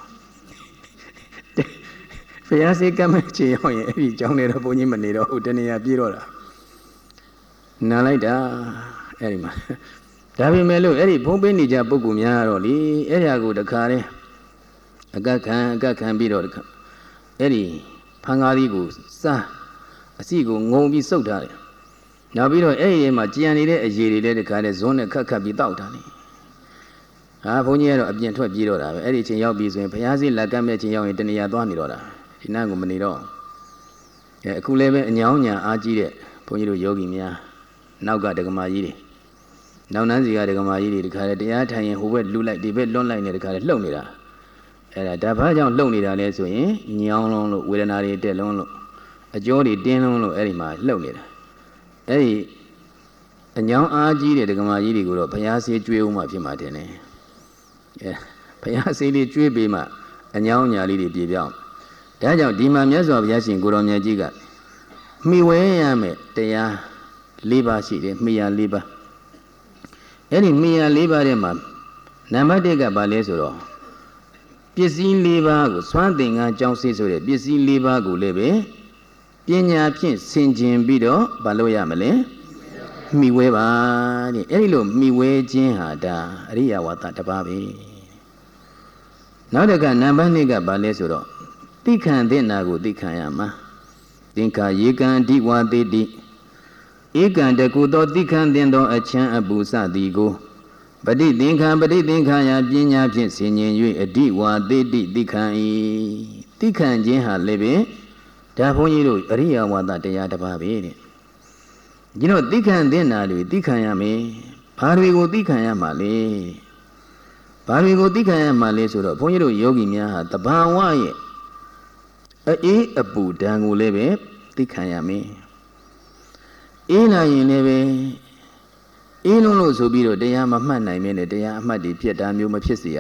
ဖျားဆေးကတ်မဲ့အချိန်ရောက်ရင်အဲ့ဒီကြောင်းနေတော့ဘုန်းကြီးမနေတော့ဟုတ်တနေရပြေးတော့တာနားလိုက်တာအဲ့ဒီမှာဒါပေမဲ့လို့အဲ့ဒီဘုံပေးနေကြပုဂ္ဂိုလ်များတော့လေအဲ့ဒီဟာကိုတခါတည်းအကခံအကခံပြီးတော့အဲ့ဒီဖန်ကားလေးကိုစားအစီကိုငုံပြီးစုပ်ထားတယ်နောက်ပြီးတော့အဲ့ဒီမှာကြံနေတဲ့အရေတွေလည်းတခါတည်းဇွန်းနဲ့ခတ်ခတ်ပြီးတောက်တာလေဟာဘုန်းကြီးကတော့အပြင်ထွက်ပြေးတော့တာပဲအဲ့ဒီချိန်ရောက်ပြီဆိုရင်ဘုရားစီလက်ကမ်းမဲ့ချိန်ရောက်ရင်တနေရာသွားနေတော့တာဒီနားကိုမနေတော့အဲအခုလည်းပဲအညောင်းညာအားကြီးတဲ့ဘုန်းကြီးတို့ယောဂီများနောက်ကဒကမာကြီးတွေနောက်နန်းစီကဒကမာကြီးတွေတခါတည်းတရားထိုင်ရင်ဟိုဘက်လူလိုက်ဒီဘက်လွတ်လိုက်နေတခါတည်းလှုပ်နေတာအဲ့ဒါဒါဘာကြောင့်လှုပ်နေတာလဲဆိုရင်ညောင်းလုံးလို့ဝေဒနာတွေတက်လုံးလို့အကျောတွေတင်းလုံးလို့အဲ့ဒီမှာလှုပ်နေတာအဲ့ဒီအညောင်းအားကြီးတဲ့ဒကမာကြီးတွေကိုတော့ဘုရားဆေးကျွေးဦးမှဖြစ်မှာတင်တယ်အဲဘုရားဆေးလေးကျွေးပေးမှအညောင်းညာလေးတွေပြေပြောင်းဒါကြောင့်ဒီမှာမြတ်စွာဘုရားရှင်ကိုတော်မြတ်ကြီးကမိဝဲရမယ်တရား၄ပါးရှိတယ်မိယာ၄ပါးအဲ့ဒီမိယာ၄ပါးထဲမှာနံပါတ်၁ကဘာလဲဆိုတော့ပစ္စည်း၄ပါးကိုစွမ်းသင်္ကန်းကြောင်းစေးဆိုတဲ့ပစ္စည်း၄ပါးကိုလည်းပဲပညာဖြင့်ဆင်ခြင်ပြီးတော့ဘာလို့ရမလဲမိဝဲပါတဲ့အဲ့ဒီလိုမိဝဲခြင်းဟာဒါအရိယဝါဒတစ်ပါးပဲနောက်တစ်ခါနံပါတ်၂ကဘာလဲဆိုတော့သိခံတဲ့နာကိုသိခံရမှာသင်္ခါယေကံအဓိဝါသေတိဧကံတကုသောသိခံတဲ့သောအချမ်းအပူစသည်ကိုပဋိသင်္ခါပဋိသင်္ခါယပညာဖြင့်ဆင်ញင်၍အဓိဝါသေတိသိခံ၏သိခံခြင်းဟာလည်းပဲဒါဘုန်းကြီးတို့အရိယဝါဒတရားတစ်ပါးပဲတဲ့ဒီတော့သိခံတဲ့နာတွေသိခံရမယ်ဘာတွေကိုသိခံရမှာလဲဘာတွေကိုသိခံရမှာလဲဆိုတော့ဘုန်းကြီးတို့ယောဂီများဟာတဘာဝရဲ့အေးအပူဓာန်ကိုလည်းပဲသိခံရမယ်အေးလာရင်လည်းပဲအေးလုံးလို့ဆိုပြီးတော့တရားမမှတ်နိုင်မင်းနဲ့တရားအမှတ်တွေဖြစ်တာမျိုးမဖြစ်စေရ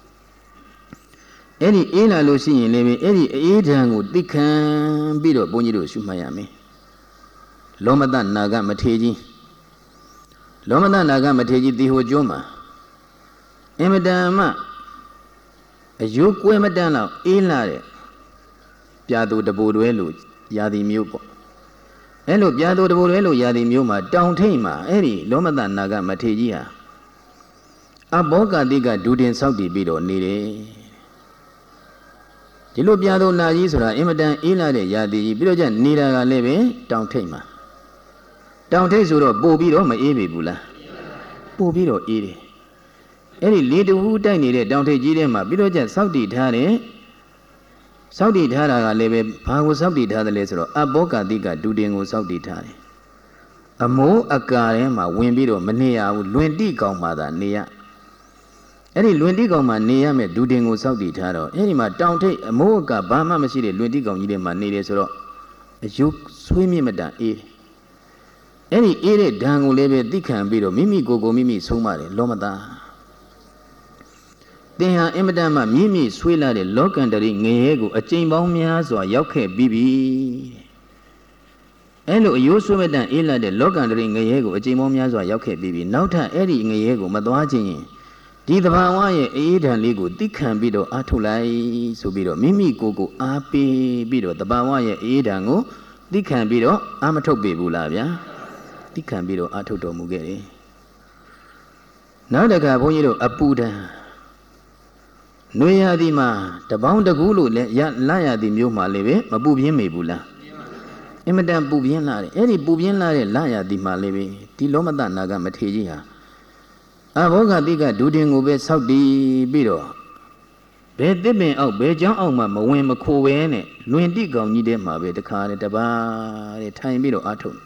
အဲ့ဒီအေးလာလို့ရှိရင်လည်းပဲအဲ့ဒီအေးဓာန်ကိုသိခံပြီးတော့ဘုန်းကြီးတို့ရှုမှတ်ရမယ်လောမတနာဂမထေကြီးလောမတနာဂမထေကြီးဒီဟိုကျွန်းမှာအင်မတန်မှအယုတ်ကွဲမတန်းတော့အေးလာတဲ့ပြာသူတပူတွဲလို့ယာတိမျိုးပေါ့အဲ့လိုပြာသူတပူတွဲလို့ယာတိမျိုးမှာတောင်ထိပ်မှာအဲ့ဒီလောမတနာဂမထေကြီးဟာအဘောဂတိကဒူတင်ဆောက်တည်ပြီးတော့နေတယ်ဒီလိုပြာသူနာကြီးဆိုတာအင်မတန်အေးလာတဲ့ယာတိကြီးပြီးတော့ကျနေတာကလည်းပဲတောင်ထိပ်မှာတောင်ထိပ်ဆိုတော့ပို့ပြီးတော့မအေးပြီဘူးလားပို့ပြီးတော့အေးတယ်အဲ့ဒီလေတဝူးတိုက်နေတဲ့တောင်ထိပ်ကြီးထဲမှာပြီးတော့ကျစောက်တည်ထားတယ်စောက်တည်ထားတာကလည်းပဲဘာကိုစောက်တည်ထားတယ်လဲဆိုတော့အဘောဂတိကဒူတင်ကိုစောက်တည်ထားတယ်အမိုးအကာထဲမှာဝင်ပြီးတော့မနေရဘူးလွင်တိကောင်မှသာနေရအဲ့ဒီလွင်တိကောင်မှနေရမယ်ဒူတင်ကိုစောက်တည်ထားတော့အဲ့ဒီမှာတောင်ထိပ်အမိုးအကာဘာမှမရှိတဲ့လွင်တိကောင်ကြီးထဲမှာနေတယ်ဆိုတော့အယုတ်ဆွေးမြင့်မတန်အေးအဲ့ဒီအေးတဲ့ဓာန်ကိုလည်းပဲသိခံပြီးတော့မိမိကိုယ်ကိုမိမိဆုံးမတယ်လောမသားသင်ဟာအင်မတန်မှမြင့်မြင့်ဆွေးလာတဲ့လောကန္တရိငရဲကိုအကျဉ်းပေါင်းများစွာရောက်ခဲ့ပြီးပြီအဲ့လိုအယိုးဆွေးမတန်အေးလာတဲ့လောကန္တရိငရဲကိုအကျဉ်းပေါင်းများစွာရောက်ခဲ့ပြီးပြီနောက်ထပ်အဲ့ဒီငရဲကိုမသွားခြင်းရင်ဒီသဘာဝရဲ့အေးဓာန်လေးကိုသိခံပြီးတော့အားထုတ်လိုက်ဆိုပြီးတော့မိမိကိုယ်ကိုအားပေးပြီးတော့သဘာဝရဲ့အေးဓာန်ကိုသိခံပြီးတော့အားမထုတ်ပေဘူးလားဗျာသိခံပြီးတော့အားထုတ်တော်မူခဲ့တယ်နောက်တစ်ခါဘုန်းကြီးတို့အပူဓာန်နွေရာသီမှာတပေါင်းတကူလို့လည်းရလရသည်မျိုးမှလည်းပဲမပူပြင်းမေဘူးလားအင်မတန်ပူပြင်းလာတယ်အဲ့ဒီပူပြင်းလာတဲ့လရသည်မှလည်းပဲဒီလောမတနာဂမထေကြီးဟာအဘောဂတိကဒူတင်ကိုပဲဆောက်တည်ပြီးတော့ဘယ်သစ်ပင်အောက်ဘယ်ကြောင်းအောက်မှမဝင်မခိုးပဲနဲ့လွင်တိကောင်ကြီးတဲ့မှာပဲတခါနဲ့တပါးတဲ့ထိုင်ပြီးတော့အားထုတ်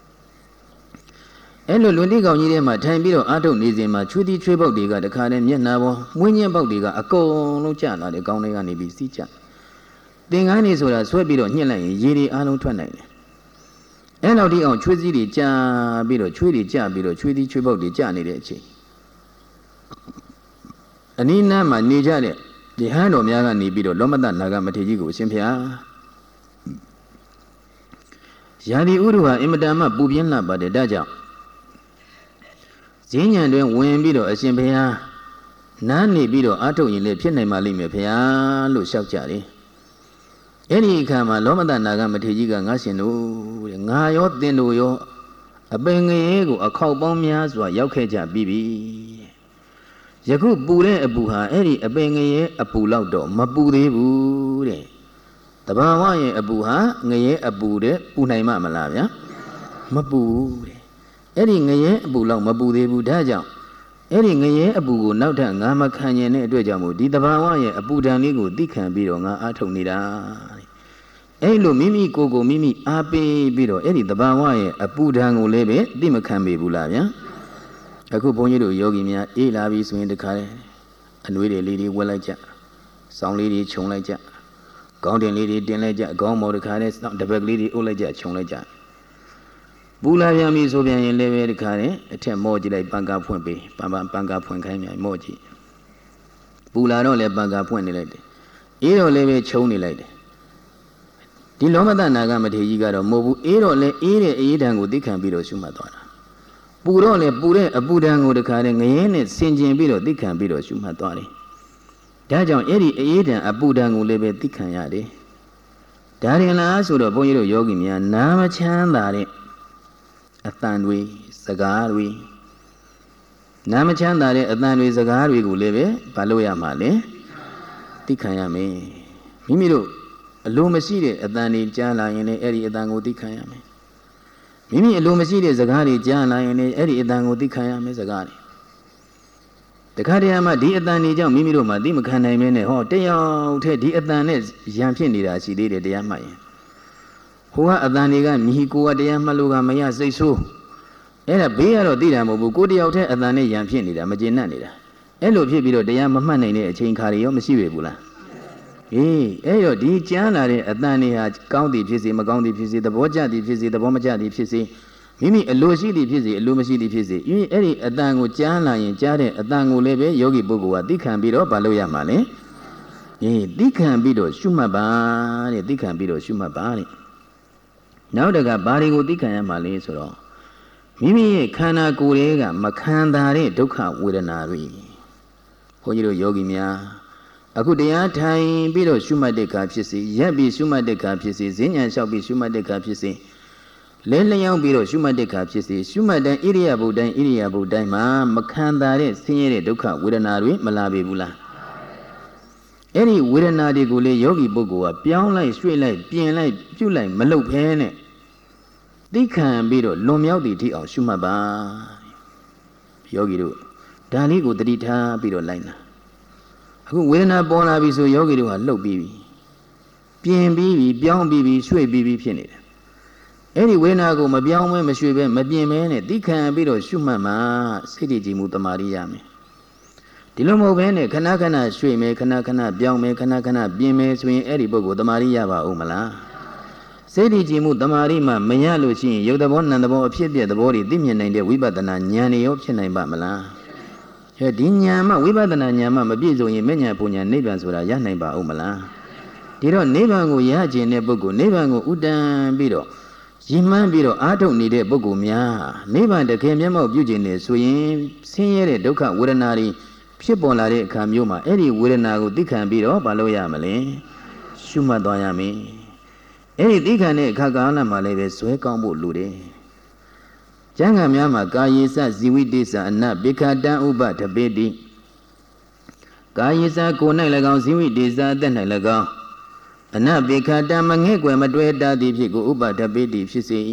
အဲ့လိုလွင်တိကောင်ကြီးတဲ့မှာထိုင်ပြီးတော့အားထုတ်နေစဉ်မှာချွေးတီးချွေးပေါက်တွေကတခါနဲ့မျက်နှာပေါ်မွှင်းညင်းပေါက်တွေကအကုန်လုံးကျလာတယ်ကောင်းတွေကနေပြီးစီးကျသင်္ကန်းနေဆိုတာဆွဲပြီးတော့ညှစ်လိုက်ရင်ရေတွေအားလုံးထွက်နိုင်တယ်အဲ့လောက်ဒီအောင်ချွေးစည်းတွေကျပြီးတော့ချွေးတွေကျပြီးတော့ချွေးတီးချွေးပေါက်တွေကျနေတဲ့အချိန်အနိနာမှာနေကြတဲ့ဒီဟန်းတော်များကနေပြီးတော့လောမတနာဂမထေရကြီးကိုအရှင်ဖျားယာဒီဥရုဟာအင်မတန်မှပူပြင်းလာပါတယ်ဒါကြောင့်ဈဉ္ဉံတွင်ဝင်ပြီးတော့အရှင်ဖျားနားနေပြီးတော့အာထုတ်ရင်လည်းဖြစ်နိုင်ပါလိမ့်မယ်ဖျားလို့လျှောက်ကြတယ်အဲ့ဒီအခါမှာလောမတနာဂမထေရကြီးကငါရှင်တို့တဲ့ငါရောသင်တို့ရောအပင်ငရဲကိုအခေါက်ပေါင်းများစွာရောက်ခဲ့ကြပြီးပြီယခုပူတဲ့အပူဟာအဲ့ဒီအပင်ငရဲအပူလောက်တော့မပူသေးဘူးတဲ့တဘာဝရဲ့အပူဟာငရဲအပူတဲ့ပူနိုင်မှမလားဗျာမပူဘူးတဲ့အဲ့ဒီငရဲအပူလောက်မပူသေးဘူးဒါကြောင့်အဲ့ဒီငရဲအပူကိုနောက်ထပ်ငါမခံရင်တဲ့အတွက်ကြောင့်မို့ဒီတဘာဝရဲ့အပူဓာတ်လေးကိုသိခံပြီးတော့ငါအားထုတ်နေတာအဲ့လိုမိမိကိုယ်ကိုမိမိအားပေးပြီးတော့အဲ့ဒီတဘာဝရဲ့အပူဓာတ်ကိုလည်းပဲသိမခံပေဘူးလားဗျာအခုဘုန်းကြီးတို့ယောဂီများအေးလာပြီဆိုရင်တခါလေအနွေးတွေလေးတွေဝက်လိုက်ကြစောင်းလေးတွေခြုံလိုက်ကြခေါင်းတင်လေးတွေတင်လိုက်ကြခေါင်းမော်တခါလေတပတ်ကလေးတွေအုပ်လိုက်ကြခြုံလိုက်ကြပူလာပြန်ပြီဆိုပြန်ရင်လည်းပဲတခါလေအထက်မော့ကြည့်လိုက်ပန်ကားဖွင့်ပေးပန်ပန်ပန်ကားဖွင့်ခိုင်းပြန်မော့ကြည့်ပူလာတော့လည်းပန်ကားဖွင့်နေလိုက်တယ်အေးတော့လည်းပဲခြုံနေလိုက်တယ်ဒီလောမတနာဂမထေရကြီးကတော့မဟုတ်ဘူးအေးတော့လည်းအေးတဲ့အေးဓာတ်ကိုသိခံပြီးတော့ရှုမှတ်သွားတာပူတော့လေပူတဲ့အပူဓာတ်ကိုတခါလေငရဲနဲ့ဆင်ကျင်ပြီးတော့သိခံပြီးတော့ရှုမှတ်သွားတယ်ဒါကြောင့်အဲ့ဒီအေးဓာတ်အပူဓာတ်ကိုလည်းပဲသိခံရတယ်ဒါရင်လားဆိုတော့ဘုန်းကြီးတို့ယောဂီများနာမချမ်းသာတဲ့အတန်တွေစကားတွေနာမချမ်းသာတဲ့အတန်တွေစကားတွေကိုလည်းပဲမလုပ်ရမှာလေသိခံရမယ်မိမိတို့အလိုမရှိတဲ့အတန်တွေကြားလာရင်လည်းအဲ့ဒီအတန်ကိုသိခံရမယ်မိမိအလိုမရှိတဲ့စကားတွေကြားလာရင်လည်းအဲ့ဒီအတန်ကိုသိခံရမယ်စကားတွေတခါတည်းမှဒီအတန်တွေကြောင့်မိမိတို့မှသိမခံနိုင်မင်းနဲ့ဟောတယောက်တည်းဒီအတန်နဲ့ရံဖြစ်နေတာရှိသေးတယ်တရားမှတ်ရင်ဟိုကအတန်တွေကမြည်ကိုကတရားမှတ်လို့ကမရစိတ်ဆိုးအဲ့ဒါဘေးကတော့သိတာမဟုတ်ဘူးကိုတယောက်တည်းအတန်နဲ့ရံဖြစ်နေတာမကျေနပ်နေတာအဲ့လိုဖြစ်ပြီးတော့တရားမမှတ်နိုင်တဲ့အချိန်ခါတွေရောမရှိပေဘူးလားအေးအဲ့တော့ဒီကြားလာတဲ့အတန်တွေဟာကောင်းသည်ဖြစ်စေမကောင်းသည်ဖြစ်စေသဘောကျသည်ဖြစ်စေသဘောမကျသည်ဖြစ်စေမိမိအလိုရှိသည်ဖြစ်စေအလိုမရှိသည်ဖြစ်စေအဲ့အဲ့ဒီအတန်ကိုကြားလာရင်ကြားတဲ့အတန်ကိုလည်းပဲယောဂီပုဂ္ဂိုလ်ကသိခံပြီးတော့မလုပ်ရမှာလေအေးသိခံပြီးတော့ရှုမှတ်ပါတဲ့သိခံပြီးတော့ရှုမှတ်ပါတဲ့နောက်တကဘာတွေကိုသိခံရမှာလဲဆိုတော့မိမိရဲ့ခန္ဓာကိုယ်တွေကမခံတာတဲ့ဒုက္ခဝေဒနာတွေဘုန်းကြီးတို့ယောဂီများအခုတရားထိုင်ပြီးတော့ရှုမှတ်တဲ့အခါဖြစ်စေရက်ပြီးရှုမှတ်တဲ့အခါဖြစ်စေဈဉ္ဉံလျှောက်ပြီးရှုမှတ်တဲ့အခါဖြစ်စေလဲလျောင်းပြီးတော့ရှုမှတ်တဲ့အခါဖြစ်စေရှုမှတ်တဲ့ဣရိယာပုတိုင်းဣရိယာပုတိုင်းမှာမခံတာတဲ့ဆင်းရဲတဲ့ဒုက္ခဝေဒနာတွေမလာပေဘူးလားအဲ့ဒီဝေဒနာတွေကိုလေယောဂီပုဂ္ဂိုလ်ကပြောင်းလိုက်ရွှေ့လိုက်ပြင်လိုက်ပြုတ်လိုက်မလုပ်ဖဲနဲ့သိခံပြီးတော့လွန်မြောက်တည်ထိအောင်ရှုမှတ်ပါယောဂီတို့ဒါလေးကိုတတိထားပြီးတော့လိုက်နာအခုဝေဒနာပေါ်လာပြီဆိုယောဂီတို့ဟာလှုပ်ပြီးပြီပြင်ပြီးပြီပြောင်းပြီးပြီရွှေ့ပြီးပြီဖြစ်နေတယ်အဲ့ဒီဝေဒနာကိုမပြောင်းမဲမရွှေ့ပဲမပြင်မဲနဲ့သိခံပြီးတော့ရှုမှတ်မှစိတ်တည်ကြည်မှုတမာရီရမယ်ဒီလိုမဟုတ်ဘဲနဲ့ခဏခဏရွှေ့မဲခဏခဏပြောင်းမဲခဏခဏပြင်မဲဆိုရင်အဲ့ဒီပုဂ္ဂိုလ်တမာရီရပါဦးမလားစိတ်တည်ကြည်မှုတမာရီမှမရလို့ရှိရင်ယုတ်သဘောနံသဘောအဖြစ်ပြက်သဘောတွေသိမြင်နိုင်တဲ့ဝိပဿနာဉာဏ်တွေရောဖြစ်နိုင်ပါမလားဟဲ့ဒီဉာဏ်မှဝိပဿနာဉာဏ်မှမပြည့်စုံရင်မဉဏ်ပူဉဏ်နိဗ္ဗာန်ဆိုတာရနိုင်ပါဦးမလားဒီတော့နိဗ္ဗာန်ကိုရခြင်းတဲ့ပုဂ္ဂိုလ်နိဗ္ဗာန်ကိုဥတန်ပြီးတော့ရည်မှန်းပြီးတော့အားထုတ်နေတဲ့ပုဂ္ဂိုလ်များနိဗ္ဗာန်တကယ်မျက်မှောက်ပြုခြင်းနဲ့ဆိုရင်ဆင်းရဲတဲ့ဒုက္ခဝေဒနာတွေဖြစ်ပေါ်လာတဲ့အခါမျိုးမှာအဲ့ဒီဝေဒနာကိုသိခံပြီးတော့မလုပ်ရမလဲရှုမှတ်သွားရမယ်အဲ့ဒီသိခံတဲ့အခါကာလမှာလည်းပဲဇွဲကောင်းဖို့လိုတယ်ကျမ်းဂန်များမှာကာယေစဇီဝိတေသအနပိခတံဥပတပေတိကာယေစကိုယ်၌၎င်းဇီဝိတေသအသက်၌၎င်းအနပိခတံမငဲ့ွယ်မတွဲတာသည်ဖြစ်ကိုဥပတပေတိဖြစ်စေ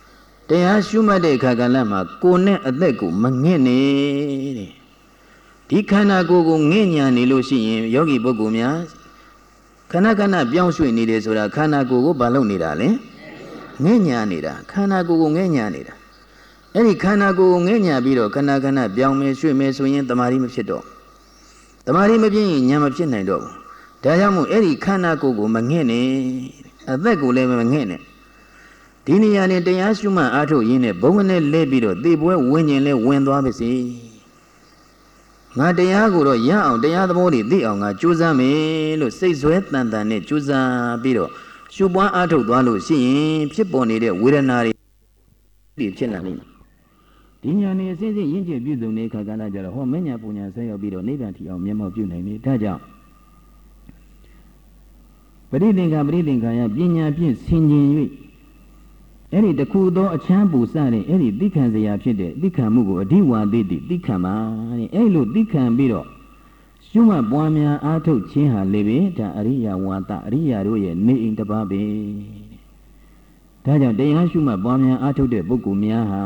တရားရှုမှတ်တဲ့အခါကာလမှာကိုယ်နဲ့အသက်ကိုမငဲ့နဲ့တဲ့ဒီခန္ဓာကိုယ်ကိုငဲ့ညာနေလို့ရှိရင်ယောဂီပုဂ္ဂိုလ်များခဏခဏပြောင်းရွှေ့နေတယ်ဆိုတာခန္ဓာကိုယ်ကိုဘာလုပ်နေတာလဲငဲ့ညာနေတာခန္ဓာကိုယ်ကိုငဲ့ညာနေတာအဲ့ဒီခန္ဓာကိုယ်ကိုငဲ့ညာပြီးတော့ခဏခဏပြောင်းမယ်ရွှေ့မယ်ဆိုရင်တမာရီမဖြစ်တော့တမာရီမဖြစ်ရင်ညာမဖြစ်နိုင်တော့ဘူးဒါကြောင့်မို့အဲ့ဒီခန္ဓာကိုယ်ကိုမငဲ့နဲ့အသက်ကိုလည်းမငဲ့နဲ့ဒီနေရာနဲ့တရားရှုမှတ်အားထုတ်ရင်းနဲ့ဘုံနဲ့လဲပြီးတော့သေပွဲဝิญဉ်လဲဝင်သွားပါစေငါတရားကိုတော့ရအောင်တရားသဘောတွေသိအောင်ငါကြိုးစားမယ်လို့စိတ်ဆွဲတန်တန်နဲ့ကြိုးစားပြီးတော့ရှုပွားအားထုတ်သွားလို့ရှိရင်ဖြစ်ပေါ်နေတဲ့ဝေဒနာတွေဖြစ်လာလိမ့်မယ်ဒီညာနေအစစ်စစ်ရင့်ကျက်ပြုစုံတဲ့အခါကလည်းကြတော့ဟောမညာပူညာဆက်ရောက်ပြီးတော့နိဗ္ဗာန်ထီအောင်မျက်မှောက်ပြုနိုင်တယ်ဒါကြောင့်ပရိသင်္ခါပရိသင်္ခါယပညာဖြင့်ဆင်ခြင်၍အဲ့ဒီတခုသောအချမ်းပူစတဲ့အဲ့ဒီသိခံစရာဖြစ်တဲ့သိခံမှုကိုအဓိဝါသိတိသိခံပါတဲ့အဲ့လိုသိခံပြီးတော့ရှုမှတ်ပွားများအားထုတ်ခြင်းဟာလေပဲဒါအရိယဝါဒအရိယတို့ရဲ့နေအိမ်တစ်ပါးပဲဒါကြောင့်တရားရှုမှတ်ပွားများအားထုတ်တဲ့ပုဂ္ဂိုလ်များဟာ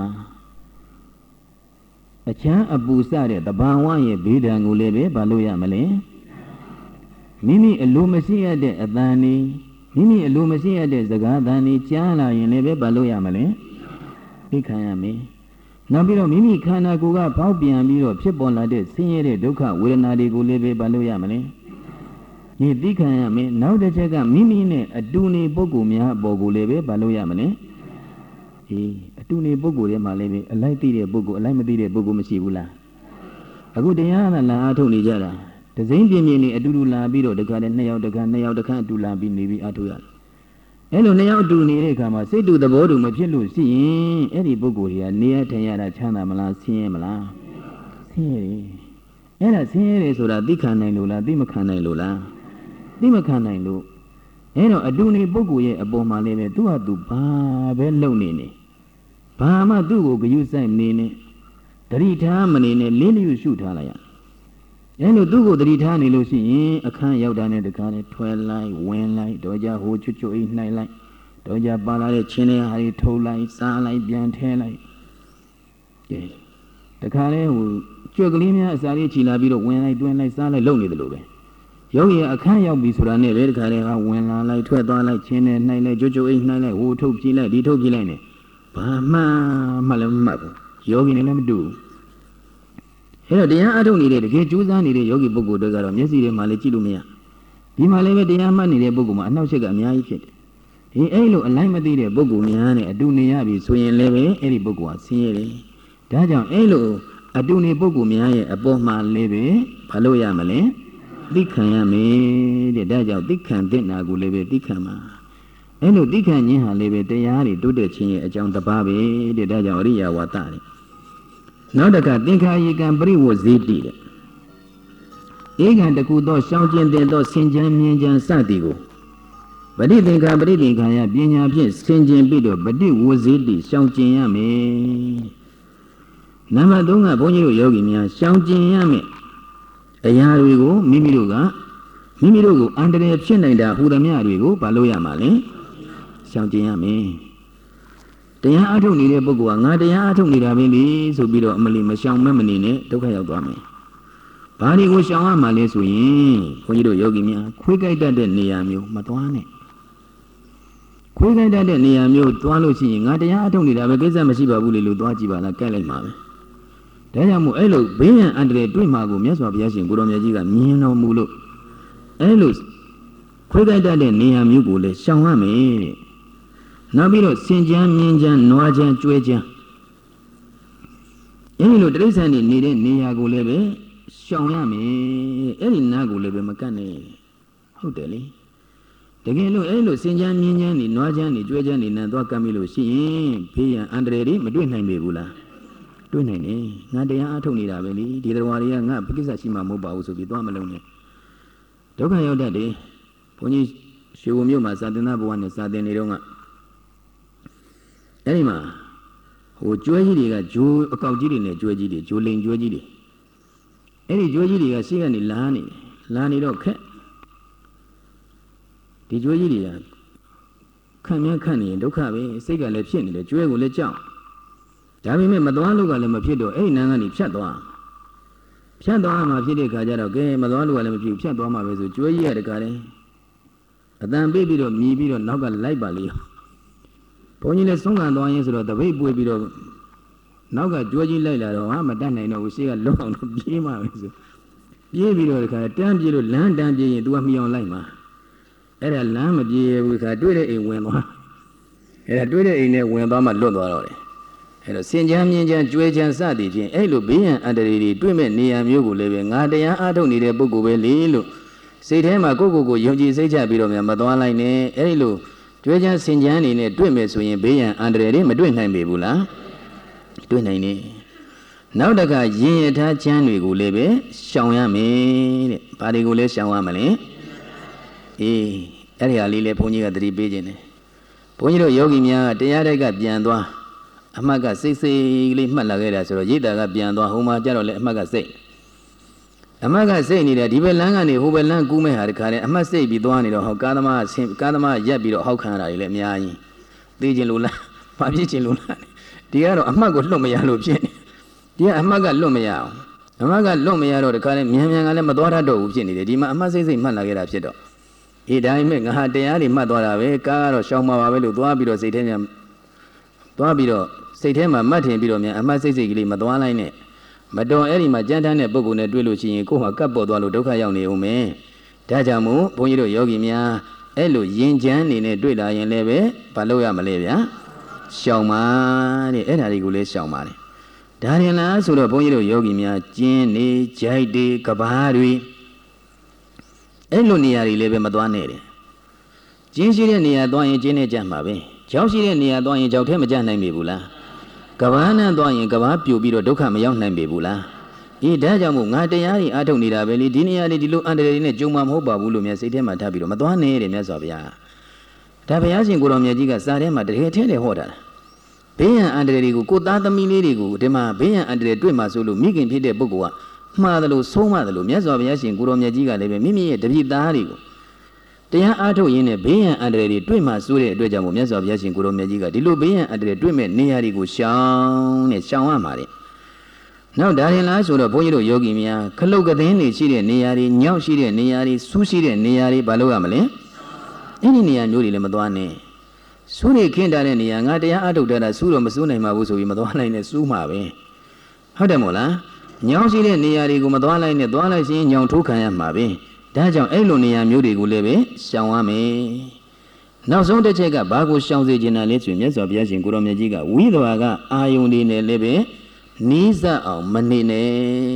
အချမ်းအပူစတဲ့တဘာဝရဲ့ဘေးဒဏ်ကိုလည်းပဲမလုပ်ရမလဲမိမိအလိုမရှိရတဲ့အတန်นี่မိမိအလိုမရှိရတဲ့စကားသံนี่ကြားလာရင်လည်းပဲမလုပ်ရမလဲသိခံရမယ်နောက်ပြီးတော့မိမိခန္ဓာကိုယ်ကပေါက်ပြန်ပြီးတော့ဖြစ်ပေါ်လာတဲ့ဆင်းရဲတဲ့ဒုက္ခဝေဒနာတွေကိုလည်းပဲမလုပ်ရမလဲဒီသိခံရမယ်နောက်တစ်ချက်ကမိမိနဲ့အတူနေပုဂ္ဂိုလ်များအပေါ်ကိုလည်းပဲမလုပ်ရမလဲအေးအတူနေပုဂ္ဂိုလ်တွေမှာလည်းပဲအလိုက်သိတဲ့ပုဂ္ဂိုလ်အလိုက်မသိတဲ့ပုဂ္ဂိုလ်မရှိဘူးလားအခုတရားနဲ့လာအားထုတ်နေကြတာတစိမ့်ပြင်းပြင်းနေအတူတူလာပြီးတော့တခါတည်းနှစ်ယောက်တခါနှစ်ယောက်တခါအတူလာပြီးနေပြီးအားထုတ်ရတယ်အဲ့လိုနှစ်ယောက်အတူနေတဲ့အခါမှာစိတ်တူသဘောတူမဖြစ်လို့ရှိရင်အဲ့ဒီပုဂ္ဂိုလ်တွေကနေရထိုင်ရတာချမ်းသာမလားဆင်းရဲမလားဆင်းရဲတယ်အဲ့ဒါဆင်းရဲတယ်ဆိုတာသိခံနိုင်လို့လားသိမခံနိုင်လို့လားသိမခံနိုင်လို့အဲ့တော့အတူနေပုဂ္ဂိုလ်ရဲ့အပေါ်မှာလည်းပဲသူ့ဟာသူဘာပဲလုပ်နေနေဘာမှသူ့ကိုဂရုစိုက်မနေနဲ့တတိထားမနေနဲ့လင်းလျူရှုထားလိုက်ရအဲလိုသူ့ကိုတတိထားနေလို့ရှိရင်အခန်းရောက်တာနဲ့တခါနဲ့ထွဲလိုက်ဝင်လိုက်တော့ကြဟိုချွတ်ချွတ်အိနှိုက်လိုက်တော့ကြပါလာတဲ့ချင်းတွေဟာတွေထုတ်လိုက်စားလိုက်ပြန်ထဲလိုက်ကဲတခါလဲဟိုကြွက်ကလေးများအစာလေးချီလာပြီးတော့ဝင်လိုက်တွင်းလိုက်စားလိုက်လုပ်နေတယ်လို့ပဲယောဂီအခန်းရောက်ပြီဆိုတာနဲ့ပဲတခါလဲဟာဝင်လာလိုက်ထွက်သွားလိုက်ချင်းတွေနှိုက်လိုက်ကြွတ်ချွတ်အိနှိုက်လိုက်ဟိုထုတ်ပြေးလိုက်ဒီထုတ်ပြေးလိုက်နေဘာမှမလည်းမမှတ်ဘူးယောဂီနဲ့လည်းမတူဘူးအဲ့တော့တရားအထုတ်နေတဲ့တကယ်ကြိုးစားနေတဲ့ယောဂီပုဂ္ဂိုလ်တွေကတော့မျက်စိထဲမှာလည်းကြည့်လို့မရဒီမှာလည်းပဲတရားမှတ်နေတဲ့ပုဂ္ဂိုလ်မှာအနှောက်အယှက်ကအများကြီးဖြစ်တယ်ဒီအဲ့လိုအလိုက်မသိတဲ့ပုဂ္ဂိုလ်များနဲ့အတူနေရပြီဆိုရင်လည်းပဲအဲ့ဒီပုဂ္ဂိုလ်ဟာဆင်းရဲတယ်ဒါကြောင့်အဲ့လိုအတူနေပုဂ္ဂိုလ်များရဲ့အပေါ်မှာလည်းပဲဘာလို့ရမလဲသိခံရမယ်တဲ့ဒါကြောင့်သိခံတဲ့နာကိုလည်းပဲသိခံမှာအဲ့လိုသိခံခြင်းဟာလည်းပဲတရားတွေတိုးတက်ခြင်းရဲ့အကြောင်းတစ်ပါးပဲတဲ့ဒါကြောင့်အရိယဝါဒတွေနောက်တကသင်္ခါယေကံပရိဝဇေတိတဲ့ဧကံတကူသောရှောင်းကျင်တဲ့သောဆင်ခြံမြင်ခြံစသည်ကိုပရိသင်္ခါပရိသင်္ခါယပညာဖြင့်ဆင်ခြင်ပြီးတော့ပฏิဝဇေတိရှောင်းကျင်ရမယ်နံပါတ်သုံးကဘုန်းကြီးတို့ယောဂီများရှောင်းကျင်ရမယ်အရာတွေကိုမိမိတို့ကမိမိတို့ကိုအန္တရာယ်ဖြစ်နိုင်တာဟူသမျှတွေကိုမလုပ်ရမှာလဲရှောင်ကျင်ရမယ်တရားအထုတ်နေတဲ့ပုဂ္ဂိုလ်ကငါတရားအထုတ်နေတာပဲလေဆိုပြီးတော့အမလီမရှောင်မမနေနဲ့ဒုက္ခရောက်သွားမယ်ဘာတွေကိုရှောင်ရမှာလဲဆိုရင်ဘုန်းကြီးတို့ယောဂီများခွေးကြိုက်တတ်တဲ့နေရာမျိုးမသွားနဲ့ခွေးကြိုက်တတ်တဲ့နေရာမျိုးသွားလို့ရှိရင်ငါတရားအထုတ်နေတာပဲကိစ္စမရှိပါဘူးလေလို့သွားကြည့်ပါလားကြိုက်လိုက်မှာပဲဒါကြောင့်မို့အဲ့လိုဘေးရန်အန္တရာယ်တွေ့မှာကိုမြတ်စွာဘုရားရှင်ကိုရောင်မြတ်ကြီးကမြင်တော်မူလို့အဲ့လိုခွေးကြိုက်တတ်တဲ့နေရာမျိုးကိုလည်းရှောင်ရမယ်နောက်ပြီးတော့စင်ကြမ်းမြင်းကြမ်းနွားကြမ်းကျွဲကြမ်းအဲဒီလိုတိရစ္ဆာန်တွေနေတဲ့နေရာကိုလည်းပဲရှောင်ရမယ်အဲ့ဒီနားကိုလည်းပဲမကတ်နဲ့ဟုတ်တယ်လေတကယ်လို့အဲ့လိုစင်ကြမ်းမြင်းကြမ်းတွေနွားကြမ်းတွေကျွဲကြမ်းတွေနဲ့သွားကတ်မိလို့ရှိရင်ဖေးရန်အန္တရာယ်တွေမတွေ့နိုင်ပေဘူးလားတွေ့နိုင်တယ်ငါတရားအထုတ်နေတာပဲလေဒီတော်တွေကငါပကိစ္စရှိမှမဟုတ်ပါဘူးဆိုပြီးသွားမလုံးနဲ့ဒုက္ခရောက်တတ်တယ်ဘုန်းကြီးရွှေဘုံမြို့မှာစာသင်သားဘဝနဲ့စာသင်နေတော့ကအဲ့ဒီမှာဟိုကျွဲကြီးတွေကဂျိုးအကောက်ကြီးတွေနဲ့ကျွဲကြီးတွေဂျိုးလိန်ကျွဲကြီးတွေအဲ့ဒီကျွဲကြီးတွေကရှေ့ကနေလာနေတယ်လာနေတော့ခက်ဒီကျွဲကြီးတွေကခံမြန်းခန့်နေရင်ဒုက္ခပဲစိတ်ကလည်းဖြစ်နေတယ်ကျွဲကိုလည်းကြောက်ဒါပေမဲ့မသွားလို့ကလည်းမဖြစ်တော့အဲ့ဒီနန်းကနေဖြတ်သွားဖြတ်သွားမှာဖြစ်တဲ့ခါကျတော့ကဲမသွားလို့လည်းမဖြစ်ဘူးဖြတ်သွားမှာပဲဆိုကျွေးကြီးရတဲ့ခါတည်းအတန်ပေးပြီးတော့မြည်ပြီးတော့နောက်ကလိုက်ပါလေဘုန်းကြီးလည်းဆုံးခံသွားရင်ဆိုတော့တပိတ်ပွေပြီးတော့နောက်ကကျွေးကြီးလိုက်လာတော့ဟာမတတ်နိုင်တော့ဘူးရှေ့ကလုံးအောင်တော့ပြေးမှာပဲဆိုပြေးပြီးတော့ဒီခါတန်းပြေးလို့လမ်းတန်းပြေးရင် तू ကမှီအောင်လိုက်မှာအဲ့ဒါလမ်းမပြေးဘူးခါတွေ့တဲ့အိမ်ဝင်သွားအဲ့ဒါတွေ့တဲ့အိမ်နဲ့ဝင်သွားမှလွတ်သွားတော့တယ်အဲ့တော့စင်ချမ်းမြင်းချမ်းကျွဲချမ်းစသည်ဖြင့်အဲ့လိုဘေးရန်အန္တရာယ်တွေတွေ့မဲ့နေရာမျိုးကိုလည်းပဲငါတရားအားထုတ်နေတဲ့ပုဂ္ဂိုလ်ပဲလေလို့စိတ်ထဲမှာကိုယ့်ကိုယ်ကိုယုံကြည်စိတ်ချပြီးတော့များမသွားလိုက်နဲ့အဲ့ဒီလိုကျွဲချမ်းစင်ချမ်းနေနဲ့တွေ့မဲ့ဆိုရင်ဘေးရန်အန္တရာယ်တွေမတွေ့နိုင်ပေဘူးလားတွေ့နိုင်နေနောက်တခါရင်ရထားချမ်းတွေကိုလည်းပဲရှောင်ရမယ်တဲ့ဘာတွေကိုလဲရှောင်ရမလဲအေးအဲ့ဒီဟာလေးလည်းဘုန်းကြီးကသတိပေးခြင်းတယ်ဘုန်းကြီးတို့ယောဂီများတရားတိုက်ကပြန်သွားအမှတ်ကစိတ်စိတ်လေးမှတ်လာခဲ့တာဆိုတော့ရိတ်တာကပြန်သွားဟိုမှာကြတော့လေအမှတ်ကစိတ်အမှတ်ကစိတ်နေတယ်ဒီဘက်လမ်းကနေဟိုဘက်လမ်းကူးမဲ့ဟာတခါလေအမှတ်စိတ်ပြီးသွားနေတော့ဟောကားသမားဆင်းကားသမားရက်ပြီးတော့ဟောက်ခံရတာတွေလည်းအများကြီးသိခြင်းလို့လားမဖြစ်ခြင်းလို့လားဒီကတော့အမှတ်ကိုလွတ်မရလို့ဖြစ်နေဒီကအမှတ်ကလွတ်မရအောင်အမှတ်ကလွတ်မရတော့တခါလေမြန်မြန်ကလည်းမသွားတတ်တော့ဘူးဖြစ်နေတယ်ဒီမှာအမှတ်စိတ်စိတ်မှတ်လာခဲ့တာဖြစ်တော့ဒီတိုင်းမဲ့ငါဟာတရားတွေမှတ်သွားတာပဲကားကတော့ရှောင်မှာပါပဲလို့သွားပြီးတော့စိတ်ထဲမြန်သွားပြီးတော့စိတ်ထဲမှာမှတ်ထင်ပြီးတော့မြန်အမှတ်စိတ်စိတ်ကလေးမသွားလိုက်နဲ့မတော်အဲ့ဒီမှာကြမ်းတမ်းတဲ့ပုဂ္ဂိုလ်နဲ့တွေ့လို့ရှိရင်ကိုယ်မှာကပ်ပေါ်သွားလို့ဒုက္ခရောက်နေဦးမယ်ဒါကြောင့်မို့ဘုန်းကြီးတို့ယောဂီများအဲ့လိုယဉ်ချမ်းနေနဲ့တွေ့လာရင်လည်းပဲမလုပ်ရမလဲဗျာရှောင်ပါတဲ့အဲ့ဒါတွေကိုလည်းရှောင်ပါတယ်ဒါရင်လားဆိုတော့ဘုန်းကြီးတို့ယောဂီများကျင်းနေကြိုက်တွေကဘာတွေအဲ့လိုနေရာတွေလည်းပဲမသွားနဲ့တဲ့ကျင်းရှိတဲ့နေရာသွားရင်ကျင်းနဲ့ကြမှာပဲကြောက်ရှိတဲ့နေရာသွားရင်ကြောက်ထဲမကြနိုင်ပြီဘူးလားကဘာနဲ့သွားရင်ကဘာပြိုပြီးတော့ဒုက္ခမရောက်နိုင်ပြီဘူးလားအေးဒါကြောင့်မို့ငါတရားတွေအားထုတ်နေတာပဲလေဒီနေရာတွေဒီလိုအန္တရာယ်တွေနဲ့ကြုံမှာမဟုတ်ပါဘူးလို့မြတ်စိတ်ထဲမှာထားပြီးတော့မသွားနဲ့တဲ့မြတ်စွာဘုရားဒါဘုရားရှင်ကိုတော်မြတ်ကြီးကစာထဲမှာတကယ်ထဲတယ်ဟောတာဘေးရန်အန္တရာယ်တွေကိုကိုသားသမီးလေးတွေကိုဒီမှာဘေးရန်အန္တရာယ်တွေ့မှာဆိုလို့မိခင်ဖြစ်တဲ့ပုဂ္ဂိုလ်ကမှားတယ်လို့ဆုံးမတယ်လို့မြတ်စွာဘုရားရှင်ကိုတော်မြတ်ကြီးကလည်းပဲမိမိရဲ့တပည့်သားတွေကိုတရားအားထုတ်ရင်းနဲ့ဘေးရန်အန္တရာယ်တွေတွေ့မှဆိုတဲ့အတွက်ကြောင့်မို့မြတ်စွာဘုရားရှင်ကိုတော်မြတ်ကြီးကဒီလိုဘေးရန်အန္တရာယ်တွေ့မဲ့နေရာတွေကိုရှောင်နဲ့ရှောင်ရမှာတဲ့နောက်ဒါရင်လားဆိုတော့ဘုန်းကြီးတို့ယောဂီများခလုတ်ကသင်းတွေရှိတဲ့နေရာတွေညောက်ရှိတဲ့နေရာတွေဆူးရှိတဲ့နေရာတွေဘာလို့ရမလဲအဲ့ဒီနေရာမျိုးတွေလည်းမသွားနဲ့ဆူးနေခင်းတာတဲ့နေရာငါတရားအားထုတ်တာဆူးတော့မဆူးနိုင်ပါဘူးဆိုပြီးမသွားနိုင်နဲ့ဆူးမှာပဲဟုတ်တယ်မို့လားညောင်ရှိတဲ့နေရာတွေကိုမသွားလိုက်နဲ့သွားလိုက်ရင်ညောင်ထိုးခံရမှာပဲဒါကြောင့်အဲ့လိုနေရာမျိုးတွေကိုလည်းပဲရှောင်ရမယ်နောက်ဆုံးတစ်ချက်ကဘာကိုရှောင်စေချင်တာလဲဆိုရင်မြတ်စွာဘုရားရှင်ကိုရောင်မြတ်ကြီးကဝိသဝါကအာယုန်တွေနဲ့လည်းပဲနီးစပ်အောင်မနေနဲ့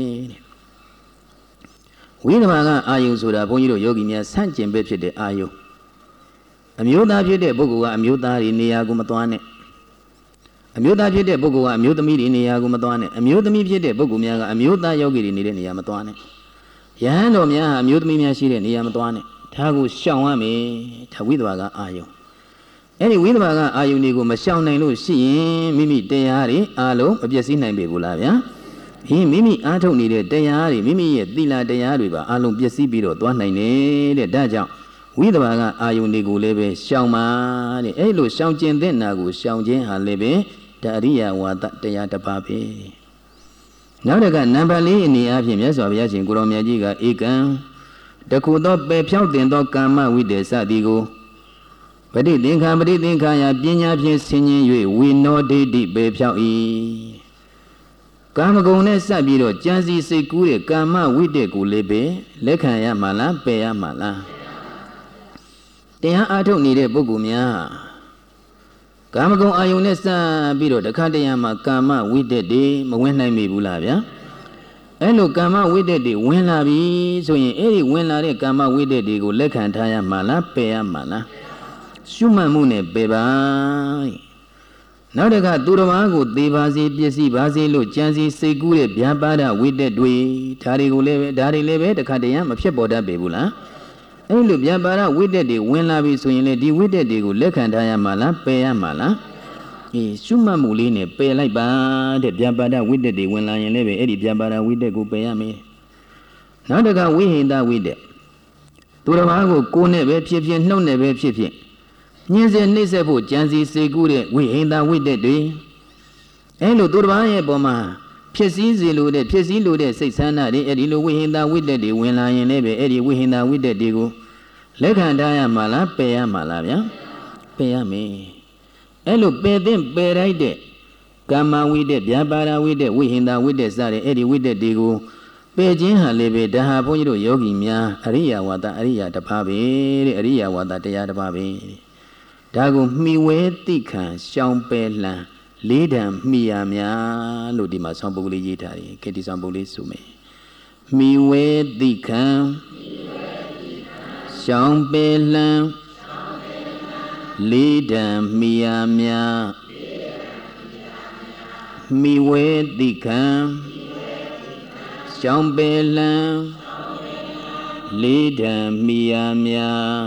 ဝိသဝါကအာယုန်ဆိုတာဘုန်းကြီးတို့ယောဂီများဆန့်ကျင်ဘက်ဖြစ်တဲ့အာယုန်အမျိုးသားဖြစ်တဲ့ပုဂ္ဂိုလ်ကအမျိုးသားတွေနေရာကိုမသွားနဲ့အမျိုးသားဖြစ်တဲ့ပုဂ္ဂိုလ်ကအမျိုးသမီးတွေနေရာကိုမသွားနဲ့အမျိုးသမီးဖြစ်တဲ့ပုဂ္ဂိုလ်များကအမျိုးသားယောဂီတွေနေတဲ့နေရာမသွားနဲ့ယဟန်တော်များဟာအမျိုးသမီးများရှိတဲ့နေရာမသွားနဲ့ဒါကိုရှောင်ရမယ်ဒါဝိသဘာကအာယုံအဲ့ဒီဝိသဘာကအာယုံတွေကိုမရှောင်နိုင်လို့ရှိရင်မိမိတရားတွေအားလုံးမပျက်စီးနိုင်ပေဘူးလားဗျာဟင်းမိမိအားထုတ်နေတဲ့တရားတွေမိမိရဲ့သီလတရားတွေပါအားလုံးပျက်စီးပြီးတော့သွားနိုင်တယ်တဲ့ဒါကြောင့်ဝိသဘာကအာယုန်တွေကိုလည်းပဲရှောင်ပါတဲ့အဲ့လိုရှောင်ကျင်တဲ့နာကိုရှောင်ခြင်းဟာလည်းပဲဒါအရိယဝါဒတရားတစ်ပါးပဲနောက်တစ်ခါနံပါတ်လေးအနေအချင်းမြတ်စွာဘုရားရှင်ကိုရောင်မြတ်ကြီးကဧကံတခုသောပယ်ဖြောက်တင်သောကာမဝိတ္တစသည်ကိုပဋိသင်္ခာပဋိသင်္ခာယပညာဖြင့်ဆင်ញင်၍ဝိနောဒိဋ္ဌိပယ်ဖြောက်၏ကာမဂုဏ်နဲ့စပ်ပြီးတော့ကြံစီစိတ်ကူးတဲ့ကာမဝိတ္တကိုလည်းပဲလက်ခံရမှာလားပယ်ရမှာလားတရားအားထုတ်နေတဲ့ပုဂ္ဂိုလ်များကာမဂုဏ်အာယုန်နဲ့စပ်ပြီးတော့တခါတရံမှာကာမဝိတ္တတွေမဝင်နိုင်မိဘူးလားဗျာအဲ့လိုကာမဝိတ္တတွေဝင်လာပြီဆိုရင်အဲ့ဒီဝင်လာတဲ့ကာမဝိတ္တတွေကိုလက်ခံထားရမှာလားပယ်ရမှာလားရှုမှတ်မှုနဲ့ပယ်ပါနောက်တစ်ခါသူတော်ဘာကိုသေပါစေပစ္စည်းပါစေလို့ကြံစီစိတ်ကူးတဲ့ဗျာပါဒဝိတ္တတွေဒါတွေကိုလည်းပဲဒါတွေလည်းပဲတခါတရံမဖြစ်ပေါ်တတ်ပေဘူးလားအဲ့လိုဗျာပါဒဝိတ္တတွေဝင်လာပြီဆိုရင်လေဒီဝိတ္တတွေကိုလက်ခံထားရမှာလားပယ်ရမှာလားအေးရှုမှတ်မှုလေးနဲ့ပယ်လိုက်ပါတဲ့ဗျာပါဒဝိတ္တတွေဝင်လာရင်လည်းပဲအဲ့ဒီဗျာပါဒဝိတ္တကိုပယ်ရမယ်နောက်တစ်ခါဝိဟိန္ဒဝိတ္တသူတော်ဘာကိုကိုယ်နဲ့ပဲဖြစ်ဖြစ်နှုတ်နဲ့ပဲဖြစ်ဖြစ်ညှင်းစေနှိမ့်ဆက်ဖို့ကြံစီစေကူးတဲ့ဝိဟိန္ဒဝိတ္တတွေအဲ့လိုသူတော်ဘာရဲ့ပုံမှာဖြစ်စည်းစေလိုတဲ့ဖြစ်စည်းလိုတဲ့စိတ်ဆန္ဒတွေအဲ့ဒီလိုဝိဟိန္ဒဝိတ္တတွေဝင်လာရင်လည်းပဲအဲ့ဒီဝိဟိန္ဒဝိတ္တတွေကိုလက်ခံထားရမှာလားပယ်ရမှာလားဗျာပယ်ရမယ်အဲ့လိုပယ်တဲ့ပယ်လိုက်တဲ့ကာမဝိတ္တဗျာပါဒဝိတ္တဝိဟိန္ဒဝိတ္တစတဲ့အဲ့ဒီဝိတ္တတွေကိုပယ်ခြင်းဟာလည်းပဲဒါဟာဘုန်းကြီးတို့ယောဂီများအရိယဝါဒအရိယတစ်ပါးပဲတဲ့အရိယဝါဒတရားတစ်ပါးပဲဒါကိုမှီဝဲတိခံရှောင်ပယ်လှန်လေးတံမှီရများလို့ဒီမှာဆောင်းပုဒ်လေးရေးထားတယ်ခေတ္တိဆောင်းပုဒ်လေးဆိုမယ်မှီဝဲတိခံရှောင်ပယ်လှန်လေးတံမှီရများမှီဝဲတိခံရှောင်ပယ်လှန်လေးတံမှီရများ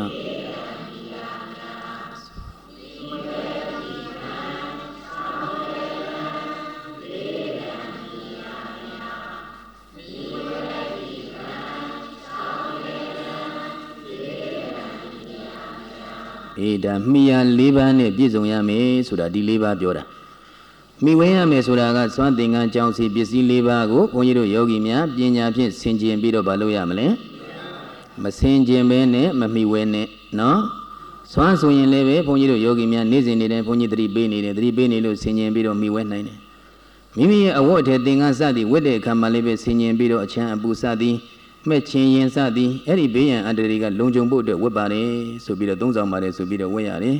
အေးဒါမှီရ၄ပါးနဲ့ပြည့်စုံရမယ်ဆိုတာဒီ၄ပါးပြောတာမိဝဲရမယ်ဆိုတာကစွမ်းသင်္ကန်းကြောင့်စီပစ္စည်း၄ပါးကိုဘုန်းကြီးတို့ယောဂီများပညာဖြင့်ဆင်ခြင်ပြီးတော့မလုပ်ရမလဲမဆင်ခြင်ပဲနဲ့မမိဝဲနဲ့နော်စွမ်းဆိုရင်လည်းပဲဘုန်းကြီးတို့ယောဂီများနေ့စဉ်နေ့တိုင်းဘုန်းကြီးသတိပေးနေတယ်သတိပေးနေလို့ဆင်ခြင်ပြီးတော့မိဝဲနိုင်တယ်မိမိရဲ့အဝတ်အထည်သင်္ကန်းစသည်ဝတ်တဲ့အခါမှာလည်းပဲဆင်ခြင်ပြီးတော့အချမ်းအပူစသည်မဲ့ချင်းရင်စသည်အဲ့ဒီဘေးရန်အန္တရာယ်ကလုံခြုံဖို့အတွက်ဝတ်ပါတယ်ဆိုပြီးတော့သုံးဆောင်ပါတယ်ဆိုပြီးတော့ဝတ်ရတယ်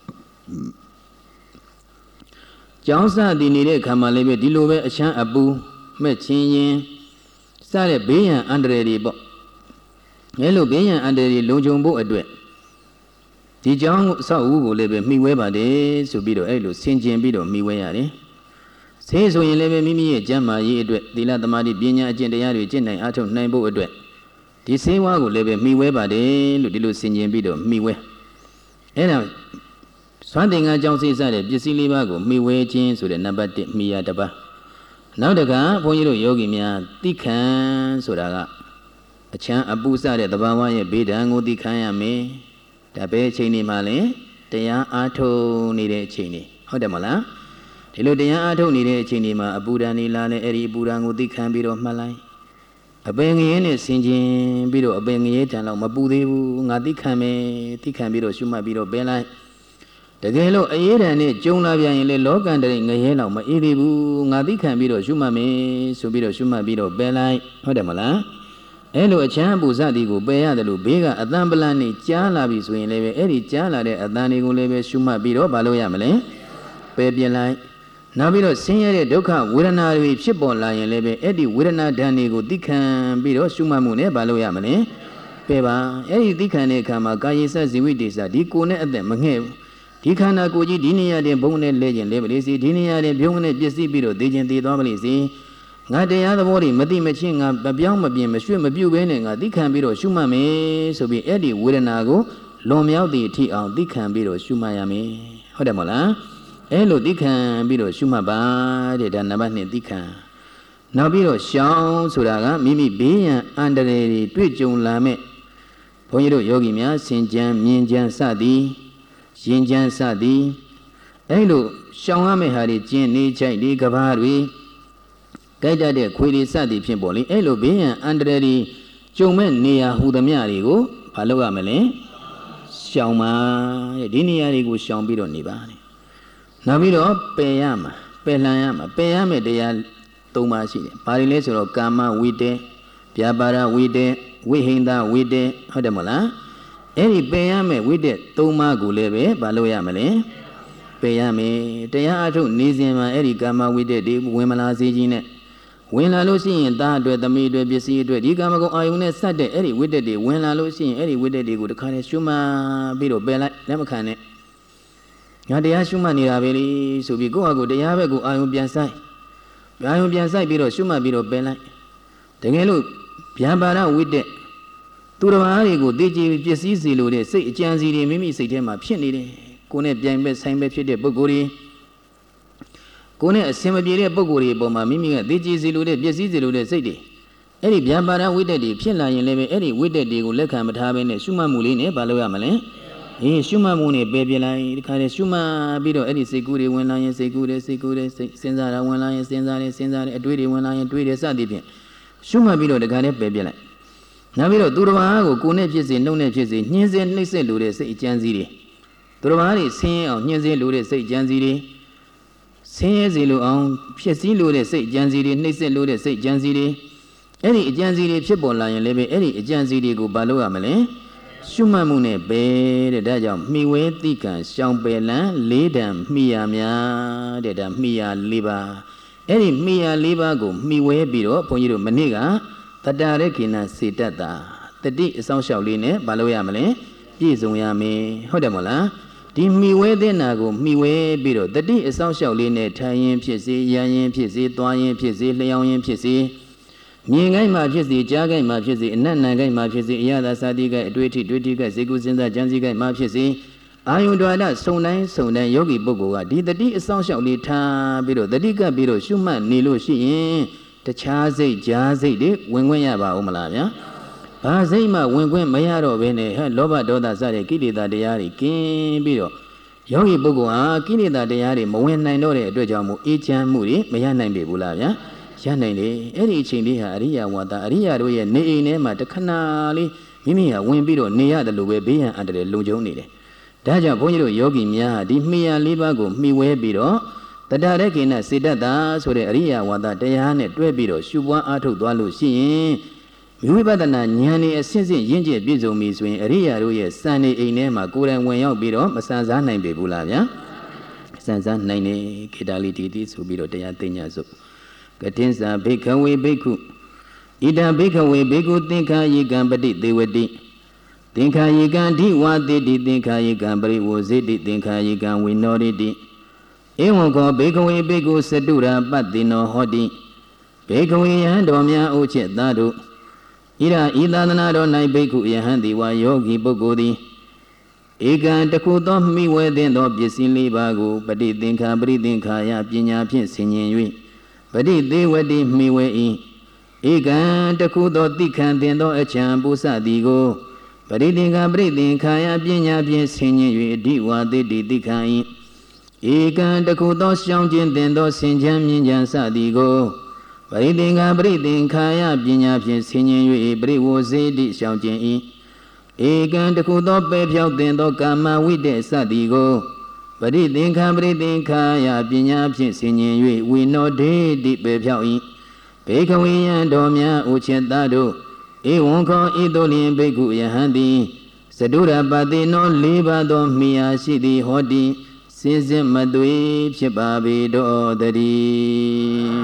ကျောင်းစသည်နေတဲ့အခါမှာလည်းပဲဒီလိုပဲအချမ်းအပူမဲ့ချင်းရင်စတဲ့ဘေးရန်အန္တရာယ်တွေပေါ့အဲလိုဘေးရန်အန္တရာယ်တွေလုံခြုံဖို့အတွက်ဒီကျောင်းအဆောက်အဦကိုလည်းပဲမှီဝဲပါတယ်ဆိုပြီးတော့အဲ့လိုဆင်ခြင်ပြီးတော့မှီဝဲရတယ်ဆေးဆိုရင်လည်းပဲမိမိရဲ့ကျမ်းမာရေးအတွက်သီလသမာဓိပညာအကျင့်တရားတွေကျင့်နိုင်အားထုတ်နိုင်ဖို့အတွက်ဒီဆေးဝါးကိုလည်းပဲမှီဝဲပါတယ်လို့ဒီလိုဆင်ခြင်ပြီးတော့မှီဝဲအဲ့ဒါစွမ်းသင်္ကန်းကြောင့်စိတ်စတဲ့ပစ္စည်းလေးပါးကိုမှီဝဲခြင်းဆိုတဲ့နံပါတ်၁မှီရတစ်ပါးနောက်တကဘုန်းကြီးတို့ယောဂီများသိခံဆိုတာကအချမ်းအပူစတဲ့သဘာဝရဲ့ဘေးဒဏ်ကိုသိခံရမယ်ဒါပဲအချိန်ဒီမှာလဲတရားအားထုတ်နေတဲ့အချိန်တွေဟုတ်တယ်မလားဒီလိုတရားအားထုတ်နေတဲ့အချိန်ဒီမှာအပူဒဏ်နေလာလဲအဲ့ဒီအပူဒဏ်ကိုသိခံပြီးတော့မှတ်လိုက်အပင်ငရဲနဲ့ဆင်ခြင်ပြီးတော့အပင်ငရဲတန်တော့မပူသေးဘူးငါသိခံမယ်သိခံပြီးတော့ရှုမှတ်ပြီးတော့ပင်လိုက်တကယ်လို့အေးဒဏ်နဲ့ကြုံလာပြန်ရင်လေလောကန္တရိငရဲလောက်မအေးသေးဘူးငါသိခံပြီးတော့ရှုမှတ်မယ်ဆိုပြီးတော့ရှုမှတ်ပြီးတော့ပယ်လိုက်ဟုတ်တယ်မလားအဲ့လိုအချမ်းအပူစသည်ကိုပယ်ရတယ်လို့ဘေးကအတန်ပလန်နဲ့ကြားလာပြီဆိုရင်လည်းပဲအဲ့ဒီကြားလာတဲ့အတန်တွေကိုလည်းပဲရှုမှတ်ပြီးတော့မလုပ်ရမလဲပယ်ပြလိုက်နောက်ပြီးတော့ဆင်းရဲတဲ့ဒုက္ခဝေဒနာတွေဖြစ်ပေါ်လာရင်လည်းပဲအဲ့ဒီဝေဒနာဓာတ်တွေကိုသိခံပြီးတော့ရှုမှတ်မှုနဲ့မလုပ်ရမလဲပယ်ပါအဲ့ဒီသိခံတဲ့အခါမှာကာယေစဇီဝိတေစဒီကိုယ်နဲ့အသက်မငဲ့ဘူးဒီခန္ဓာကိုယ်ကြီးဒီနေရာတင်ဘုံနဲ့လဲခြင်းလဲပါလေစီဒီနေရာတင်ပြုံးနဲ့ပစ္စည်းပြီးတော့သိခြင်းသိသွားပါလေစီငါတရားသဘောတွေမသိမချင်းငါမပြောင်းမပြင်းမရွှေ့မပြုတ်ဘဲနဲ့ငါသိခံပြီးတော့ရှုမှတ်မယ်ဆိုပြီးအဲ့ဒီဝေဒနာကိုလွန်မြောက်သည့်အထိအောင်သိခံပြီးတော့ရှုမှတ်ရမယ်ဟုတ်တယ်မဟုတ်လားအဲ့လိုသိခံပြီးတော့ရှုမှတ်ပါတဲ့ဒါနံပါတ်၂သိခံနောက်ပြီးတော့ရှောင်းဆိုတာကမိမိဘေးရန်အန္တရာယ်တွေတွေ့ကြုံလာမဲ့ဘုန်းကြီးတို့ယောဂီများစင်ကြံမြင်ကြံစသည်ရင်ကြံစသည်အဲ့လိုရှောင်းရမယ့်ဟာတွေကျင်းနေချိုက်ဒီကဘာတွေကြိုက်တတ်တဲ့ခွေတွေစသည်ဖြင့်ပေါ့လေအဲ့လိုဘေးရန်အန္တရာယ်တွေကြုံမဲ့နေရာဟူသမျှတွေကိုမလုပ်ရမလဲရှောင်းပါတဲ့ဒီနေရာတွေကိုရှောင်းပြီးတော့နေပါတဲ့နောက်ပြီးတော့ပယ်ရမှာပယ်လှန်ရမှာပယ်ရမယ့်တရား၃ပါးရှိတယ်ဘာတွေလဲဆိုတော့ကာမဝိတ္တေဗျာပါဒဝိတ္တေဝိဟိန္ဒဝိတ္တေဟုတ်တယ်မလားအဲ့ဒီပယ်ရမယ့်ဝိတ္တေ၃ပါးကိုလည်းပဲမလုပ်ရမလဲပယ်ရမယ်တရားအထုတ်နေစဉ်မှာအဲ့ဒီကာမဝိတ္တေတွေဝင်မလာစေခြင်းနဲ့ဝင်လာလို့ရှိရင်သားအတွက်သမီးအတွက်ပစ္စည်းအတွက်ဒီကာမဂုဏ်အာယုန်နဲ့ဆက်တဲ့အဲ့ဒီဝိတ္တတွေဝင်လာလို့ရှိရင်အဲ့ဒီဝိတ္တတွေကိုတခါတည်းရှုမှတ်ပြီးတော့ပယ်လိုက်လက်မခံနဲ့ငါတရားရှုမှတ်နေတာပဲလေဆိုပြီးကိုယ့်ဟာကိုယ်တရားဘက်ကိုအာယုန်ပြန်ဆိုင်အာယုန်ပြန်ဆိုင်ပြီးတော့ရှုမှတ်ပြီးတော့ပယ်လိုက်တကယ်လို့ဗျာပါဒဝိတ္တသူတော်ဘာတွေကိုသိကြည်ပစ္စည်းစီလို့တဲ့စိတ်အကြံစီတွေမိမိစိတ်ထဲမှာဖြစ်နေတယ်ကိုယ်နဲ့ပြိုင်ပဲဆိုင်ပဲဖြစ်တဲ့ပုဂ္ဂိုလ်တွေကိုယ်နဲ့အစင်မပြေတဲ့ပုံကိုယ်တွေအပေါ်မှာမိမိကသိကြည်စီလို့တဲ့ပစ္စည်းစီလို့တဲ့စိတ်တွေအဲ့ဒီဗျာပါဒဝိတ္တတွေဖြစ်လာရင်လည်းပဲအဲ့ဒီဝိတ္တတွေကိုလက်ခံမထားဘဲနဲ့ရှုမှတ်မှုလေးနဲ့မလုပ်ရမလဲပအေးရှုမှတ်မှုနဲ့ပယ်ပြလိုက်ဒီခါလေရှုမှတ်ပြီးတော့အဲ့ဒီစိတ်ကူးတွေဝင်လာရင်စိတ်ကူးတယ်စိတ်ကူးတယ်စိတ်စဉ်းစားတာဝင်လာရင်စဉ်းစားတယ်စဉ်းစားတယ်အတွေးတွေဝင်လာရင်တွေးတယ်စသည်ဖြင့်ရှုမှတ်ပြီးတော့ဒီခါလေပယ်ပြလိုက်နောက်ပြီးတော့သူတစ်ပါးကိုကိုယ်နဲ့ဖြစ်စေနှုတ်နဲ့ဖြစ်စေညှင်းစေနှိမ့်ဆက်လို့တဲ့စိတ်အကြံစီတွေသူတစ်ပါးတွေဆင်းရဲအောင်ညှင်းစေလို့တဲ့စိတ်အကြံစီတွေဆင်းရဲစေလို့အောင်ဖြစ်စည်းလို့တဲ့စိတ်အကြံစီတွေနှိမ့်ဆက်လို့တဲ့စိတ်အကြံစီတွေအဲ့ဒီအကြံစီတွေဖြစ်ပေါ်လာရင်လည်းပဲအဲ့ဒီအကြံစီတွေကိုဘာလို့ရမလဲရှုမှတ်မှုနဲ့ပဲတဲ့ဒါကြောင့်မိဝဲတိကံရှောင်ပယ်လံလေးတံမိယာများတဲ့ဒါမိယာလေးပါအဲ့ဒီမိယာလေးပါကိုမိဝဲပြီးတော့ဘုန်းကြီးတို့မနေ့ကတတရခေနစေတတ်တာတတိအဆောင်လျှောက်လေးနဲ့ဘာလို့ရမလဲပြည့်စုံရမယ်ဟုတ်တယ်မို့လားဒီမိဝဲတဲ့နာကိုမိဝဲပြီးတော့တတိအဆောင်လျှောက်လေးနဲ့ထိုင်ရင်ဖြစ်စေရရင်ဖြစ်စေသွားရင်ဖြစ်စေလျှောင်းရင်ဖြစ်စေမြင်ကိုင်းမှာဖြစ်စေကြားကိုင်းမှာဖြစ်စေအနတ်နံကိုင်းမှာဖြစ်စေအရသာစာတိကိုင်းအတွေ့အထိတွေ့ထိကိုင်းစေကုစဉ်းစားကြံစည်ကိုင်းမှာဖြစ်စေအာယုဒွါဒစုံတိုင်းစုံတိုင်းယောဂီပုဂ္ဂိုလ်ကဒီတတိအဆောင်လျှောက်လေးထားပြီးတော့တတိကပ်ပြီးတော့ရှုမှတ်နေလို့ရှိရင်တခြားစိတ်ကြားစိတ်တွေဝင်ခွင့်ရပါဦးမလားဗျာဘာစိတ်မှဝင်ခွင့်မရတော့ဘဲနဲ့ဟဲ့လောဘဒေါသစတဲ့ကိလေသာတရားတွေကင်းပြီးတော့ယောဂီပုဂ္ဂိုလ်ဟာကိလေသာတရားတွေမဝင်နိုင်တော့တဲ့အတွက်ကြောင့်မို့အေးချမ်းမှုတွေမရနိုင်ပြီဘူးလားဗျာရနိုင်တယ်အဲ့ဒီအချိန်လေးဟာအရိယဝါဒအရိယတို့ရဲ့နေအိမ်ထဲမှာတခဏလေးမိမိဟာဝင်ပြီးတော့နေရတယ်လို့ပဲဘေးရန်အန္တရာယ်လုံခြုံနေတယ်ဒါကြောင့်ဘုန်းကြီးတို့ယောဂီများဟာဒီမိယာလေးပါးကိုမှီဝဲပြီးတော့တတရခေနစေတတ်တာဆိုတဲ့အရိယဝါဒတရားနဲ့တွဲပြီးတော့ရှုပွားအားထုတ်သွားလို့ရှိရင်ဝိပဿနာဉာဏ်နဲ့အစစ်စစ်ရင့်ကျက်ပြည့်စုံပြီဆိုရင်အရိယာတို့ရဲ့စံနေအိမ်ထဲမှာကိုယ်တိုင်ဝင်ရောက်ပြီးတော့မဆန်စားနိုင်ပေဘူးလားဗျာဆန်စားနိုင်တယ်ခေတ္တလေးတီတီဆိုပြီးတော့တရားသိညာစုကတင်္စာဘိက္ခဝေဘိက္ခုဣဒံဘိက္ခဝေဘိက္ခုသင်္ခာယေကံပတိသေဝတိသင်္ခာယေကံဓိဝါတိတိသင်္ခာယေကံပရိဝဇိတိသင်္ခာယေကံဝိနောရိတိဧဝံကောဘိက္ခဝေဘိက္ခုစတုရာပတ္တိနောဟောတိဘိက္ခဝေယဟန်တော်များအိုချက်သားတို့ဣရဤသာသနာတော်၌ဘိက္ခုယဟန်တိဝါယောဂီပုဂ္ဂိုလ်သည်ဧကံတခုသောမိဝဲသင်သောပစ္စည်းလေးပါးကိုပฏิသင်္ခာပရိသင်္ခာယပညာဖြင့်ဆင်ញင်၍ပฏิသေဝတိမိဝဲဤဧကံတခုသောတိခံတင်သောအချံပုစသည်ကိုပရိသင်္ခာပရိသင်္ခာယပညာဖြင့်ဆင်ញင်၍အဓိဝါတိတိတိခံ၏ဧကံတခုသောရှောင်းခြင်းတင်သောဆင်ချမ်းမြင့်ချမ်းစသည်ကိုပရိသင်္ခာပရိသင်္ခာယပညာဖြင့်ဆင်ញင်၍ပရိဝဇေတိရှောင်းခြင်း၏ဧကံတခုသောပဲဖြောက်တင်သောကာမဝိတ္တစသည်ကိုပရိသင်္ခာပရိသင်္ခာယပညာဖြင့်ဆင်ញင်၍ဝိနောဒေတိပဲဖြောက်၏ဘေခဝေယံတော်များဥချက်သားတို့ဧဝံခောဤသို့လျင်ဘိက္ခုယဟန်သည်စတုရပတိနောလေးပါးသောမိယာရှိသည်ဟောတိစင်စစ်မသွေဖြစ်ပါပေတော်တည်း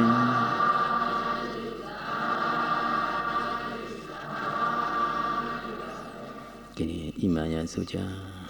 ကဲဣမယဆိုကြ